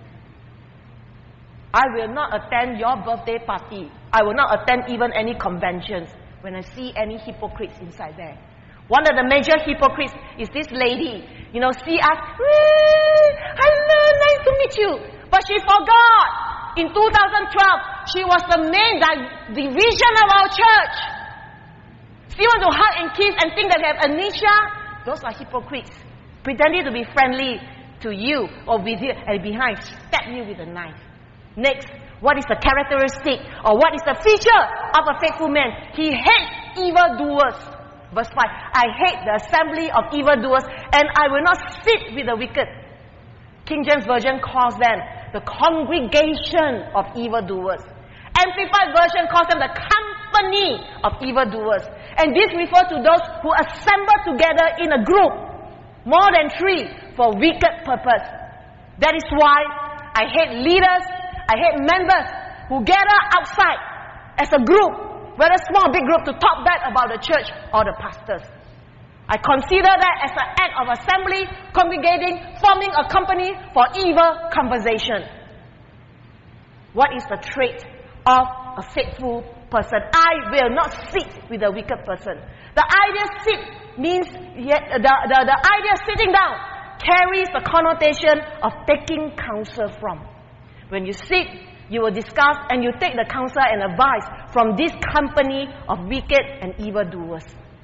I will not attend your birthday party. I will not attend even any conventions when I see any hypocrites inside there. One of the major hypocrites is this lady. See us, hello, nice to meet you. But she forgot. In 2012, she was the main division of our church. Still want to hug and kiss and think that they have amnesia. Those are hypocrites. Pretending to be friendly to you or with you, and behind stab you with a knife. Next, what is the characteristic or what is the feature of a faithful man? He hates evildoers. Verse 5, I hate the assembly of evildoers and I will not sit with the wicked. King James Version calls them the congregation of evildoers. Amplified Version calls them the company of evildoers. And this refers to those who assemble together in a group, more than 3, for wicked purpose. That is why I hate leaders, I hate members who gather outside as a group, whether small or big group, to talk bad about the church or the pastors. I consider that as an act of assembly, congregating, forming a company for evil conversation. What is the trait of a faithful person? I will not sit with a wicked person. The idea sit means, the idea sitting down carries the connotation of taking counsel from. When you sit, you will discuss and you take the counsel and advice from this company of wicked and evildoers.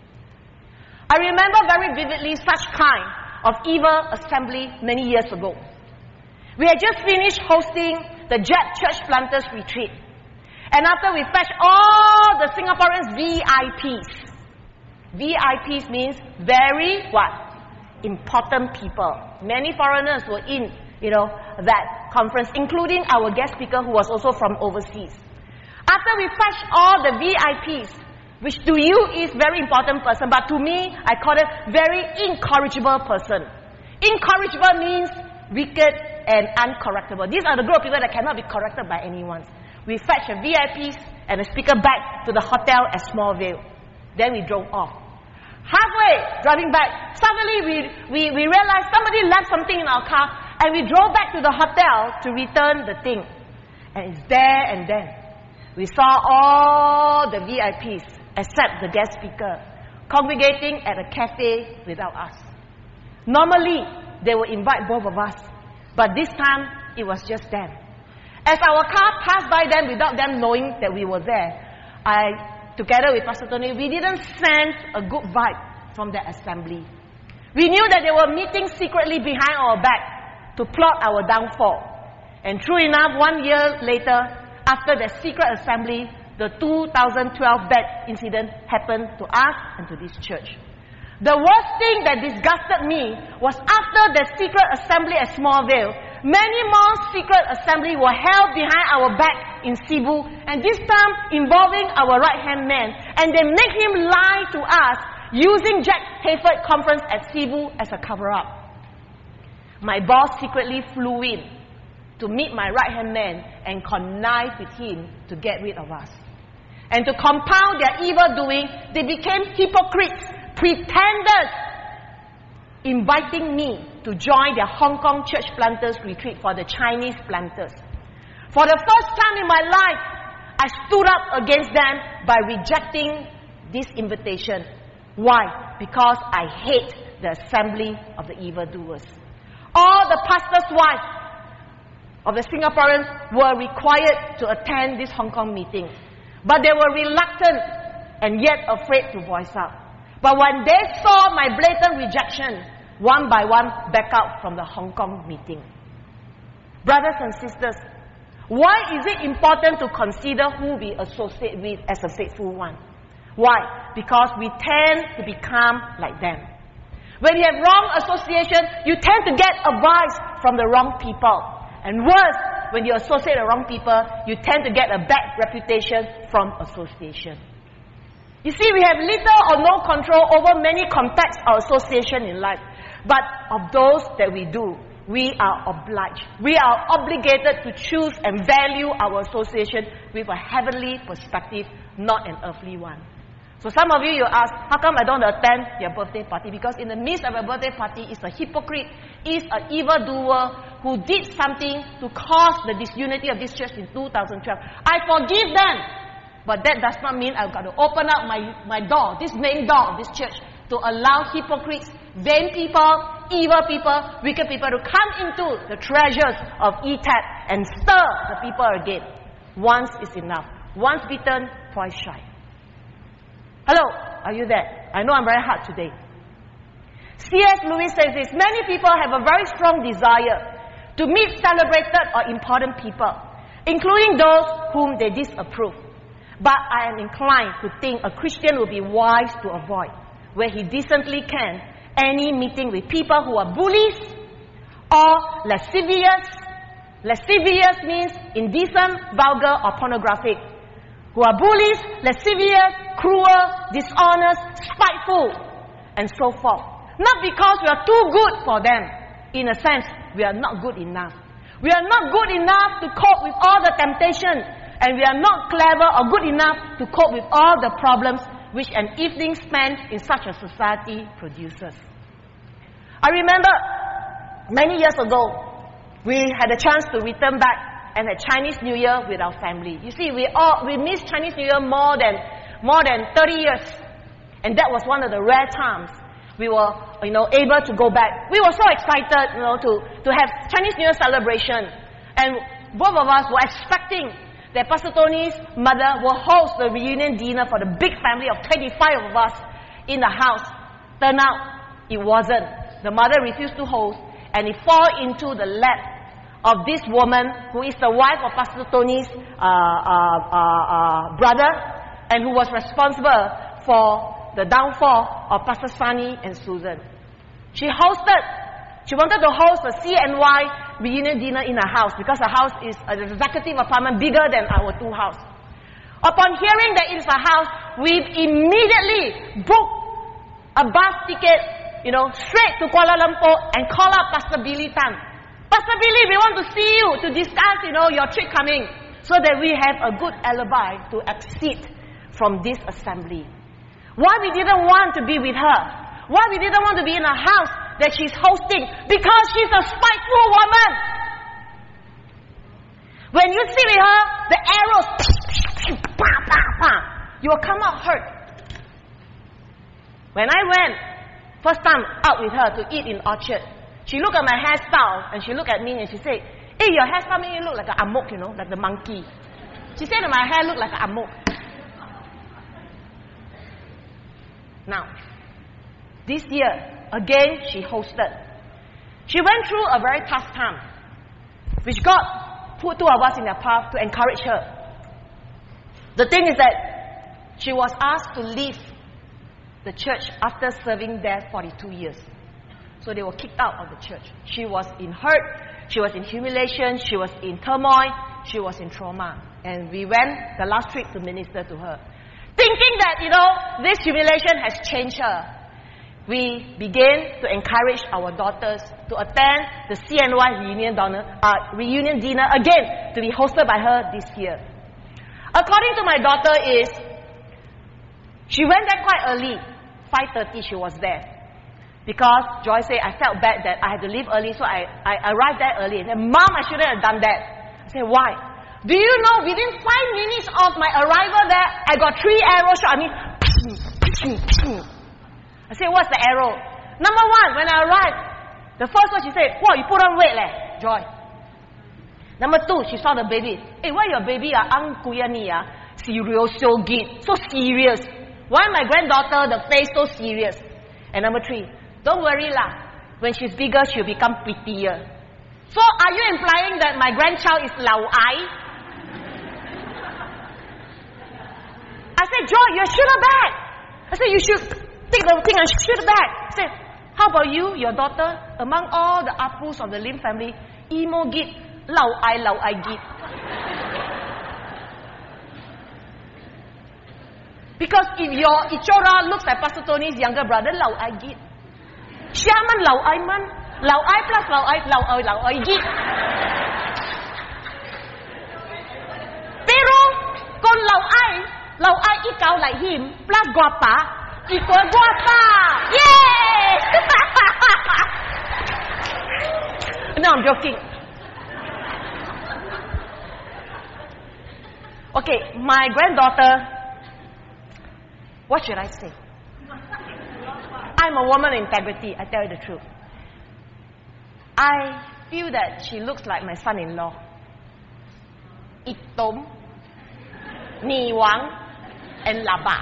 I remember very vividly such kind of evil assembly many years ago. We had just finished hosting the Jet Church Planters Retreat. And after we fetched all the Singaporeans VIPs. VIPs means very what? Important people. Many foreigners were in, that conference, including our guest speaker who was also from overseas. After we fetched all the VIPs, which to you is very important person, but to me, I call it very incorrigible person. Incorrigible means wicked and uncorrectable. These are the group of people that cannot be corrected by anyone. We fetched the VIPs and the speaker back to the hotel at Smallville. Then we drove off. Halfway driving back, suddenly we realized somebody left something in our car, and we drove back to the hotel to return the thing. And it's there and then. We saw all the VIPs, except the guest speaker, congregating at a cafe without us. Normally, they would invite both of us. But this time, it was just them. As our car passed by them without them knowing that we were there, together with Pastor Tony, we didn't sense a good vibe from that assembly. We knew that they were meeting secretly behind our back to plot our downfall. And true enough, 1 year later, after the secret assembly, the 2012 bad incident happened to us and to this church. The worst thing that disgusted me was after the secret assembly at Smallville, many more secret assemblies were held behind our back in Cebu, and this time involving our right-hand man. And they make him lie to us using Jack Hayford conference at Cebu as a cover-up. My boss secretly flew in to meet my right-hand man and connive with him to get rid of us. And to compound their evil doing, they became hypocrites, pretenders, inviting me to join their Hong Kong church planters retreat for the Chinese planters. For the first time in my life, I stood up against them by rejecting this invitation. Why? Because I hate the assembly of the evildoers. All the pastors' wives of the Singaporeans were required to attend this Hong Kong meeting. But they were reluctant and yet afraid to voice out. But when they saw my blatant rejection, one by one back out from the Hong Kong meeting. Brothers and sisters, why is it important to consider who we associate with as a faithful one? Why? Because we tend to become like them. When you have wrong association, you tend to get advice from the wrong people. And worse, when you associate the wrong people, you tend to get a bad reputation from association. You see, we have little or no control over many contacts or association in life. But of those that we do, we are obliged. We are obligated to choose and value our association with a heavenly perspective, not an earthly one. So some of you ask, how come I don't attend your birthday party? Because in the midst of a birthday party is a hypocrite, is an evildoer who did something to cause the disunity of this church in 2012. I forgive them. But that does not mean I've got to open up my door, this main door of this church, to allow hypocrites, vain people, evil people, wicked people to come into the treasures of ETAD and stir the people again. Once is enough. Once bitten, twice shy. Hello, are you there? I know I'm very hard today. C.S. Lewis says this: many people have a very strong desire to meet celebrated or important people, including those whom they disapprove. But I am inclined to think a Christian will be wise to avoid, where he decently can, any meeting with people who are bullies or lascivious. Lascivious means indecent, vulgar, or pornographic. Who are bullies, lascivious, cruel, dishonest, spiteful, and so forth. Not because we are too good for them. In a sense, we are not good enough. We are not good enough to cope with all the temptations, and we are not clever or good enough to cope with all the problems which an evening spent in such a society produces. I remember many years ago, we had a chance to return back and had Chinese New Year with our family. You see, we missed Chinese New Year more than 30 years. And that was one of the rare times we were, able to go back. We were so excited, to have Chinese New Year celebration. And both of us were expecting that Pastor Tony's mother will host the reunion dinner for the big family of 25 of us in the house. Turned out, it wasn't. The mother refused to host, and it fell into the lap of this woman who is the wife of Pastor Tony's brother, and who was responsible for the downfall of Pastor Sunny and Susan. She wanted to host a CNY reunion dinner in her house because her house is an executive apartment bigger than our two houses. Upon hearing that it is her house, we immediately booked a bus ticket, straight to Kuala Lumpur and called up Pastor Billy Tan. Pastor Billy, we want to see you to discuss, your trip coming, so that we have a good alibi to exit from this assembly. Why we didn't want to be with her? Why we didn't want to be in a house that she's hosting? Because she's a spiteful woman. When you sit with her, the arrows, you will come out hurt. When I went, first time out with her to eat in Orchard, she looked at my hairstyle and she looked at me and she said, "Hey, your hairstyle makes you look like an amok, like the monkey." She said that my hair looked like an amok. Now, this year, again, she hosted. She went through a very tough time, which God put two of us in their path to encourage her. The thing is that she was asked to leave the church after serving there 42 years. So they were kicked out of the church. She was in hurt, she was in humiliation, she was in turmoil, she was in trauma. And we went the last trip to minister to her. Thinking that, this humiliation has changed her. We began to encourage our daughters to attend the CNY reunion dinner again, to be hosted by her this year. According to my daughter she went there quite early, 5:30 she was there. Because Joy said, I felt bad that I had to leave early, so I arrived there early. I said, Mom, I shouldn't have done that. I said, why? Do you know, within 5 minutes of my arrival there, I got 3 arrows shot. I said, what's the arrow? Number 1, when I arrived, the first one she said, wow, you put on weight Joy. Number 2, she saw the baby. Hey, why your baby ang kuya ni serious, so good, so serious. Why my granddaughter, the face so serious? And number 3, don't worry lah. When she's bigger, she'll become prettier. So are you implying that my grandchild is Lau Ai? I said, Joy, you shoot her back. I said, you should take the thing and shoot her back. I said, how about you, your daughter? Among all the Apus of the Lim family, emo git, Lau Ai git. Because if your Ichora looks like Pastor Tony's younger brother, Lau Ai git. Siya man Lau Ai man. Lau Ai plus Lau Ai git. Pero kung Lau Ai ikaw like him, plus guapa, equal guapa. Yay! No, I'm joking. Okay, my granddaughter, what should I say? I'm a woman of integrity, I tell you the truth. I feel that she looks like my son-in-law. Itom, Ni Wang, and Laba.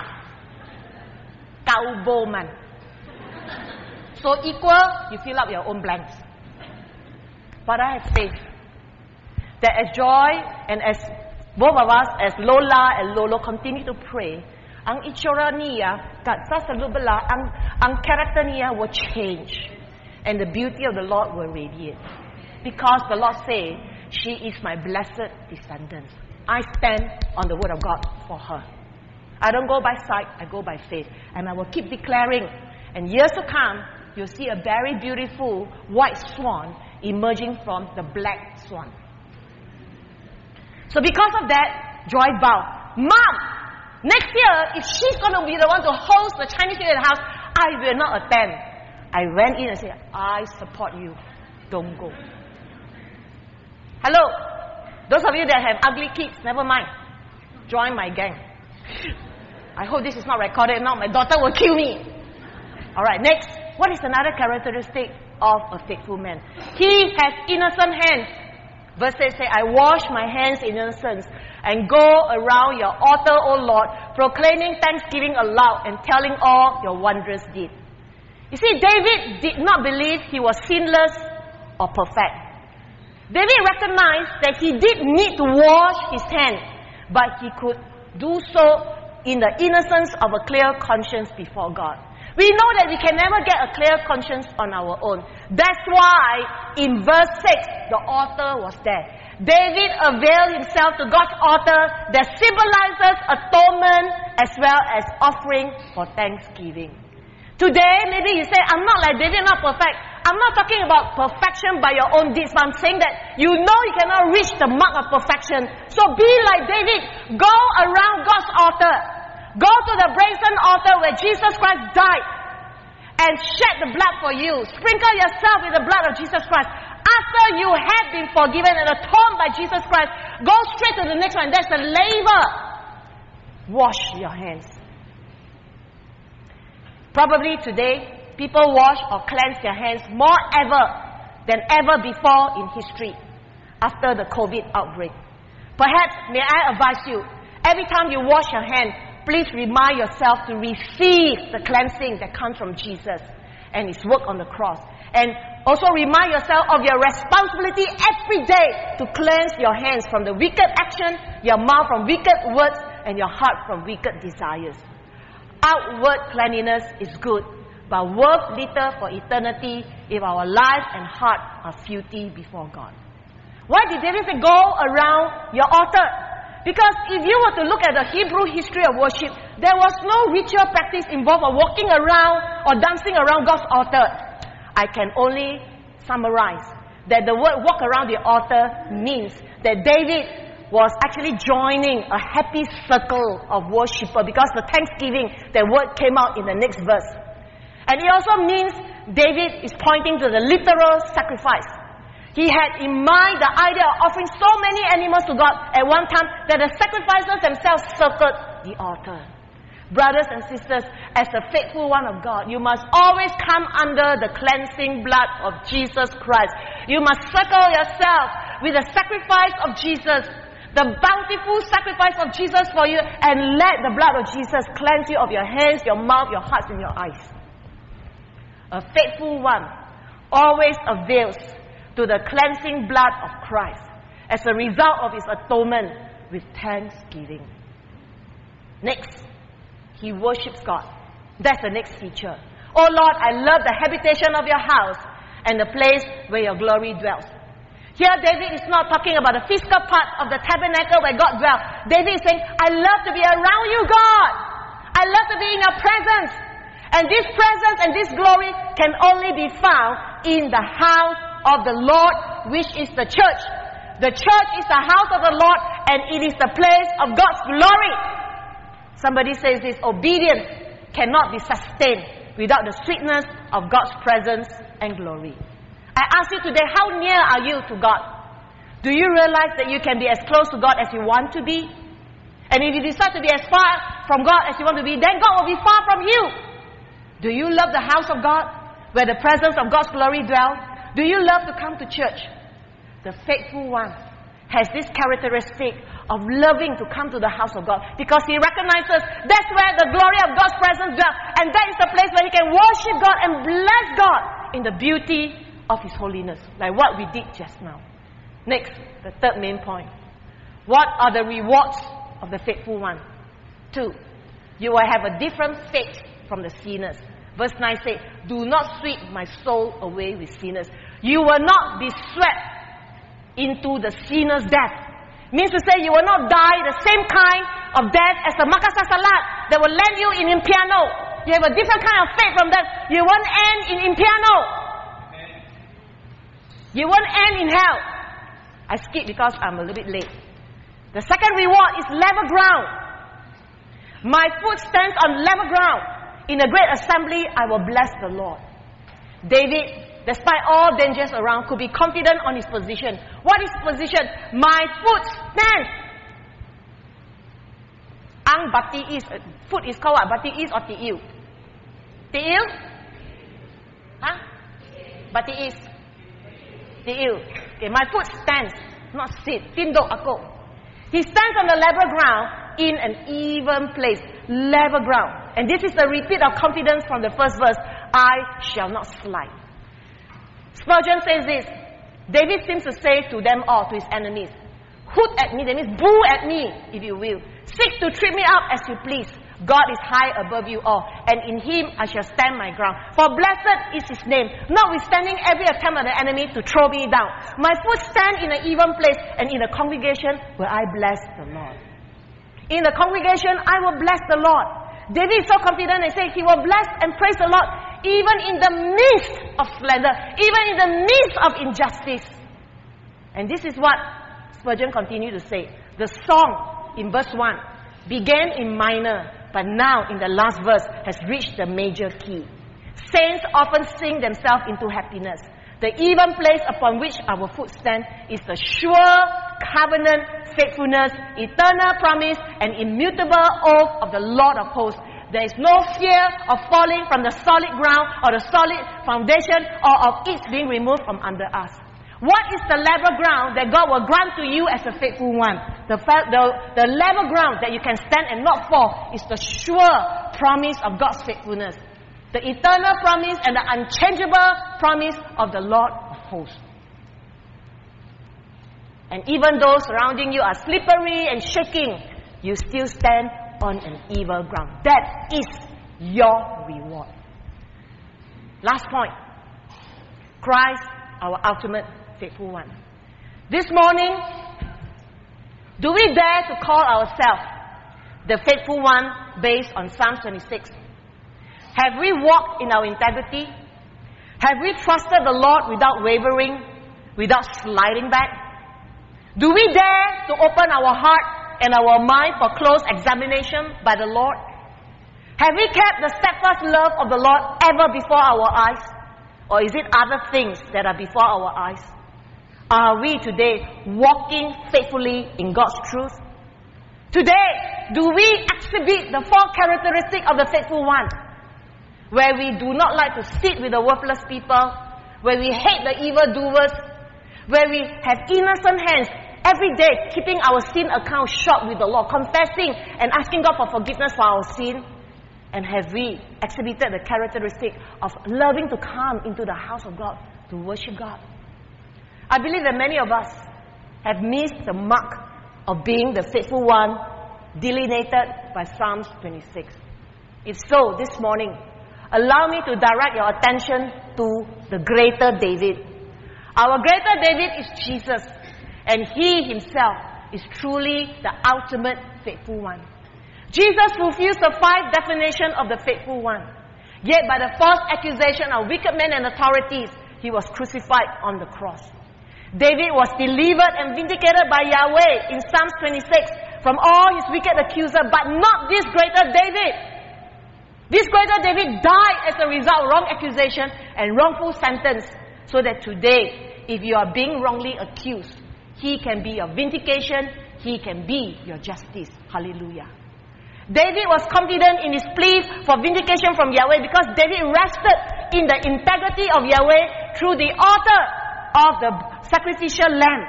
Kau Bowman. So equal, you fill up your own blanks. But I have faith that as Joy and as both of us, as Lola and Lolo continue to pray, ang itsura niya, sa salubala, ang character niya will change. And the beauty of the Lord will radiate. Because the Lord says, she is my blessed descendant. I stand on the word of God for her. I don't go by sight, I go by faith. And I will keep declaring. And years to come, you'll see a very beautiful white swan emerging from the black swan. So because of that, Joy vowed, Mom, next year, if she's going to be the one to host the Chinese New Year in the house, I will not attend. I went in and said, I support you. Don't go. Hello. Those of you that have ugly kids, never mind. Join my gang. I hope this is not recorded. Now my daughter will kill me. Alright, next. What is another characteristic of a faithful man? He has innocent hands. Verse 8 says, I wash my hands in innocence and go around your altar, O Lord, proclaiming thanksgiving aloud and telling all your wondrous deeds. You see, David did not believe he was sinless or perfect. David recognized that he did need to wash his hands, but he could do so in the innocence of a clear conscience before God. We know that we can never get a clear conscience on our own. That's why in verse 6, the altar was there. David availed himself to God's altar that symbolizes atonement as well as offering for thanksgiving. Today, maybe you say, I'm not like David, not perfect. I'm not talking about perfection by your own deeds, but I'm saying that you know you cannot reach the mark of perfection. So be like David. Go around God's altar. Go to the brazen altar where Jesus Christ died and shed the blood for you. Sprinkle yourself with the blood of Jesus Christ. After you have been forgiven and atoned by Jesus Christ, go straight to the next one. That's the laver. Wash your hands. Probably today, people wash or cleanse their hands more than ever before in history after the COVID outbreak. Perhaps, may I advise you, every time you wash your hands, please remind yourself to receive the cleansing that comes from Jesus and His work on the cross. And also remind yourself of your responsibility every day to cleanse your hands from the wicked action, your mouth from wicked words, and your heart from wicked desires. Outward cleanliness is good, but worth little for eternity if our life and heart are filthy before God. Why did David say, go around your altar? Because if you were to look at the Hebrew history of worship, there was no ritual practice involved of walking around or dancing around God's altar. I can only summarize that the word walk around the altar means that David was actually joining a happy circle of worshippers, because the thanksgiving, that word came out in the next verse. And it also means David is pointing to the literal sacrifice. He had in mind the idea of offering so many animals to God at one time that the sacrifices themselves circled the altar. Brothers and sisters, as a faithful one of God, you must always come under the cleansing blood of Jesus Christ. You must circle yourself with the sacrifice of Jesus, the bountiful sacrifice of Jesus for you, and let the blood of Jesus cleanse you of your hands, your mouth, your hearts, and your eyes. A faithful one always avails to the cleansing blood of Christ as a result of his atonement with thanksgiving. Next, he worships God. That's the next feature. Oh Lord, I love the habitation of your house and the place where your glory dwells. Here David is not talking about the physical part of the tabernacle where God dwells. David is saying, I love to be around you, God. I love to be in your presence. And this presence and this glory can only be found in the house of the Lord, which is the church. The church is the house of the Lord, and it is the place of God's glory. Somebody says this, obedience cannot be sustained without the sweetness of God's presence and glory. I ask you today, how near are you to God? Do you realize that you can be as close to God as you want to be? And if you decide to be as far from God as you want to be, then God will be far from you. Do you love the house of God, where the presence of God's glory dwells? Do you love to come to church? The faithful one has this characteristic of loving to come to the house of God, because he recognizes that's where the glory of God's presence dwells, and that is the place where he can worship God and bless God in the beauty of his holiness, like what we did just now. Next, the third main point. What are the rewards of the faithful one? 2, you will have a different fate from the sinners. Verse 9 says, do not sweep my soul away with sinners. You will not be swept into the sinner's death. Means to say you will not die the same kind of death as the Makassar Salat that will land you in Impiano. You have a different kind of fate from that. You won't end in Impiano. You won't end in hell. I skip because I'm a little bit late. The second reward is level ground. My foot stands on level ground. In a great assembly, I will bless the Lord. David, despite all dangers around, could be confident on his position. What is position? My foot stands. Ang bati is, foot is called what? Bati is or ti'il? Ti'il? Huh? Bati is. Ti'il. Okay, my foot stands, not sit. Tindok ako. He stands on the level ground in an even place. Level ground. And this is the repeat of confidence from the first verse. I shall not slide. Spurgeon says this. David seems to say to them all, to his enemies, hoot at me, that means boo at me, if you will. Seek to trip me up as you please. God is high above you all, and in him I shall stand my ground. For blessed is his name, notwithstanding every attempt of the enemy to throw me down. My foot stand in an even place, and in the congregation will I bless the Lord. In the congregation I will bless the Lord. David is so confident and says he will bless and praise the Lord even in the midst of slander, even in the midst of injustice. And this is what Spurgeon continued to say. The song in verse 1 began in minor, but now in the last verse has reached the major key. Saints often sing themselves into happiness. The even place upon which our foot stands is the sure covenant faithfulness, eternal promise, and immutable oath of the Lord of hosts. There is no fear of falling from the solid ground or the solid foundation or of it being removed from under us. What is the level ground that God will grant to you as a faithful one? The level ground that you can stand and not fall is the sure promise of God's faithfulness. The eternal promise and the unchangeable promise of the Lord of hosts. And even those surrounding you are slippery and shaking, you still stand on an evil ground. That is your reward. Last point. Christ, our ultimate faithful one. This morning, do we dare to call ourselves the faithful one based on Psalm 26? Have we walked in our integrity? Have we trusted the Lord without wavering, without sliding back? Do we dare to open our heart and our mind for close examination by the Lord? Have we kept the steadfast love of the Lord ever before our eyes? Or is it other things that are before our eyes? Are we today walking faithfully in God's truth? Today, do we exhibit the 4 characteristics of the faithful one? Where we do not like to sit with the worthless people, where we hate the evildoers, where we have innocent hands every day, keeping our sin account short with the Lord, confessing and asking God for forgiveness for our sin. And have we exhibited the characteristic of loving to come into the house of God to worship God? I believe that many of us have missed the mark of being the faithful one delineated by Psalms 26. If so, this morning, allow me to direct your attention to the greater David. Our greater David is Jesus, and He Himself is truly the ultimate faithful one. Jesus fulfills the 5 definitions of the faithful one. Yet by the false accusation of wicked men and authorities, He was crucified on the cross. David was delivered and vindicated by Yahweh in Psalms 26 from all his wicked accusers, but not this greater David. This greater David died as a result of wrong accusation and wrongful sentence, so that today, if you are being wrongly accused, He can be your vindication, He can be your justice. Hallelujah. David was confident in his plea for vindication from Yahweh because David rested in the integrity of Yahweh through the altar of the sacrificial lamb.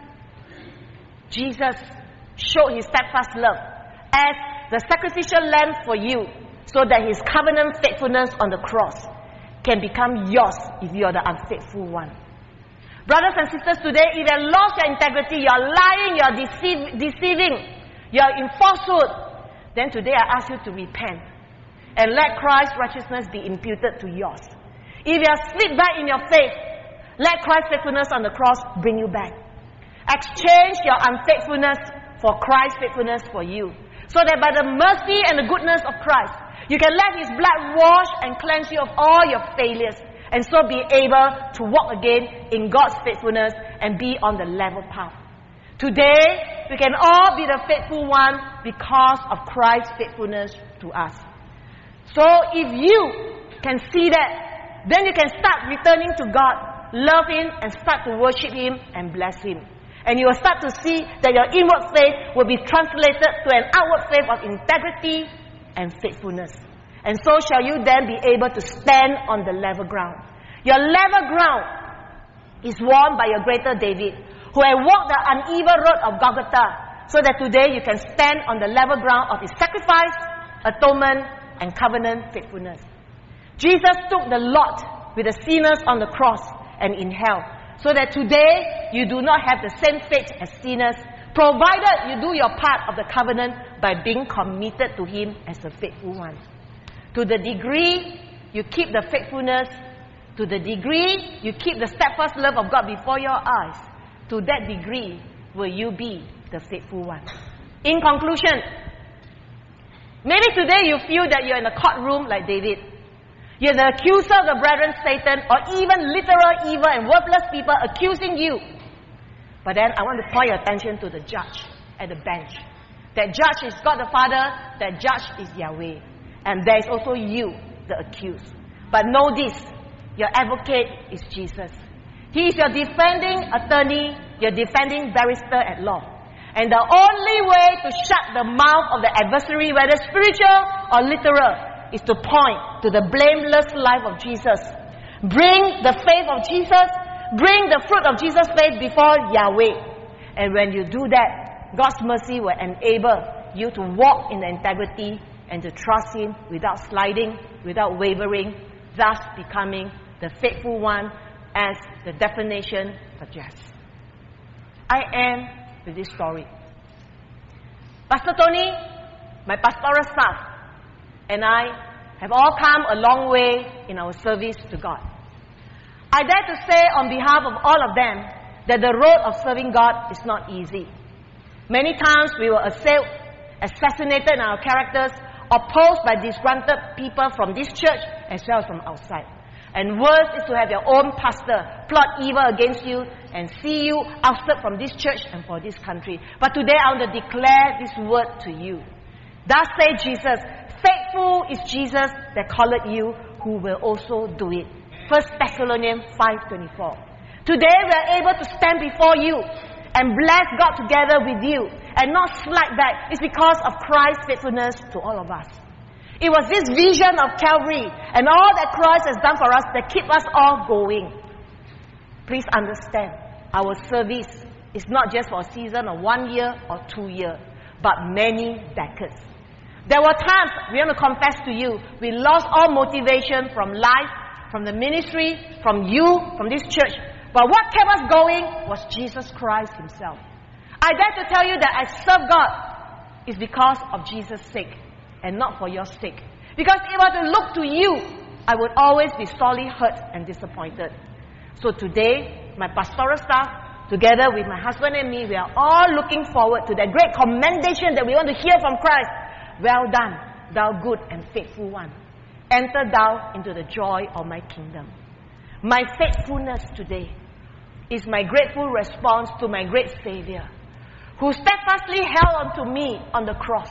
Jesus showed His steadfast love as the sacrificial lamb for you, so that His covenant faithfulness on the cross can become yours if you are the unfaithful one. Brothers and sisters, today, if you have lost your integrity, you are lying, you are deceiving, you are in falsehood, then today I ask you to repent and let Christ's righteousness be imputed to yours. If you have slipped back in your faith, let Christ's faithfulness on the cross bring you back. Exchange your unfaithfulness for Christ's faithfulness for you, so that by the mercy and the goodness of Christ, you can let His blood wash and cleanse you of all your failures, and so be able to walk again in God's faithfulness and be on the level path. Today, we can all be the faithful one because of Christ's faithfulness to us. So if you can see that, then you can start returning to God, love Him, and start to worship Him and bless Him. And you will start to see that your inward faith will be translated to an outward faith of integrity and faithfulness. And so shall you then be able to stand on the level ground. Your level ground is won by your greater David, who had walked the uneven road of Golgotha, so that today you can stand on the level ground of His sacrifice, atonement, and covenant faithfulness. Jesus took the lot with the sinners on the cross and in hell, so that today you do not have the same fate as sinners, provided you do your part of the covenant by being committed to Him as the faithful one. To the degree you keep the faithfulness, to the degree you keep the steadfast love of God before your eyes, to that degree will you be the faithful one. In conclusion, maybe today you feel that you're in a courtroom like David. You're the accuser of the brethren, Satan, or even literal evil and worthless people accusing you. But then I want to point your attention to the judge at the bench. That judge is God the Father, that judge is Yahweh. And there is also you, the accused. But know this, your advocate is Jesus. He is your defending attorney, your defending barrister at law. And the only way to shut the mouth of the adversary, whether spiritual or literal, is to point to the blameless life of Jesus. Bring the faith of Jesus, bring the fruit of Jesus' faith before Yahweh. And when you do that, God's mercy will enable you to walk in the integrity and to trust Him without sliding, without wavering, thus becoming the faithful one as the definition suggests. I end with this story. Pastor Tony, my pastoral staff, and I have all come a long way in our service to God. I dare to say on behalf of all of them that the road of serving God is not easy. Many times we were assailed, assassinated in our characters, opposed by disgruntled people from this church as well as from outside. And worse is to have your own pastor plot evil against you and see you ousted from this church and for this country. But today I want to declare this word to you. Thus say Jesus, faithful is Jesus that calleth you, who will also do it. 1 Thessalonians 5:24. Today we are able to stand before you and bless God together with you and not slide back. It's because of Christ's faithfulness to all of us. It was this vision of Calvary and all that Christ has done for us that keep us all going. Please understand, our service is not just for a season of 1 year or 2 years, but many decades. There were times, we want to confess to you, we lost all motivation from life, from the ministry, from you, from this church. But what kept us going was Jesus Christ Himself. I dare to tell you that I serve God is because of Jesus' sake and not for your sake. Because if I were to look to you, I would always be sorely hurt and disappointed. So today, my pastoral staff, together with my husband and me, we are all looking forward to that great commendation that we want to hear from Christ. Well done, thou good and faithful one. Enter thou into the joy of my kingdom. My faithfulness today is my grateful response to my great Savior, who steadfastly held on to me on the cross.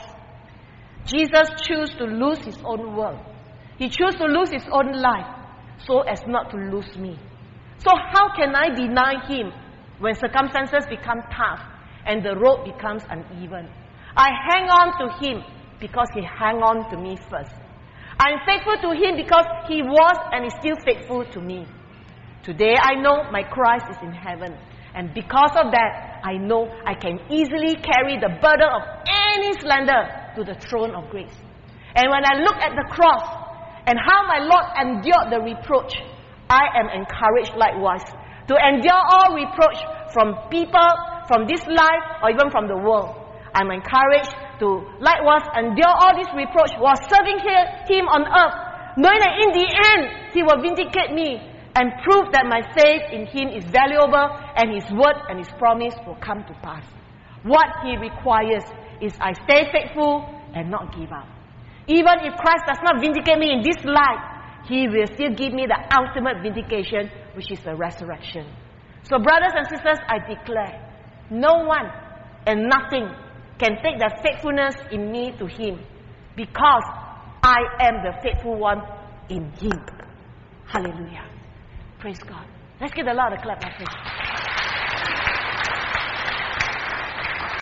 Jesus chose to lose His own world. He chose to lose His own life so as not to lose me. So how can I deny Him when circumstances become tough and the road becomes uneven? I hang on to Him because He hung on to me first. I'm faithful to Him because He was and is still faithful to me. Today I know my Christ is in heaven. And because of that, I know I can easily carry the burden of any slander to the throne of grace. And when I look at the cross and how my Lord endured the reproach, I am encouraged likewise to endure all reproach from people, from this life, or even from the world. I'm encouraged to likewise endure all this reproach while serving Him on earth, knowing that in the end, He will vindicate me and prove that my faith in Him is valuable and His word and His promise will come to pass. What He requires is I stay faithful and not give up. Even if Christ does not vindicate me in this life, He will still give me the ultimate vindication, which is the resurrection. So brothers and sisters, I declare, no one and nothing can take the faithfulness in me to Him, because I am the faithful one in Him. Hallelujah. Praise God. Let's give the Lord a clap of praise.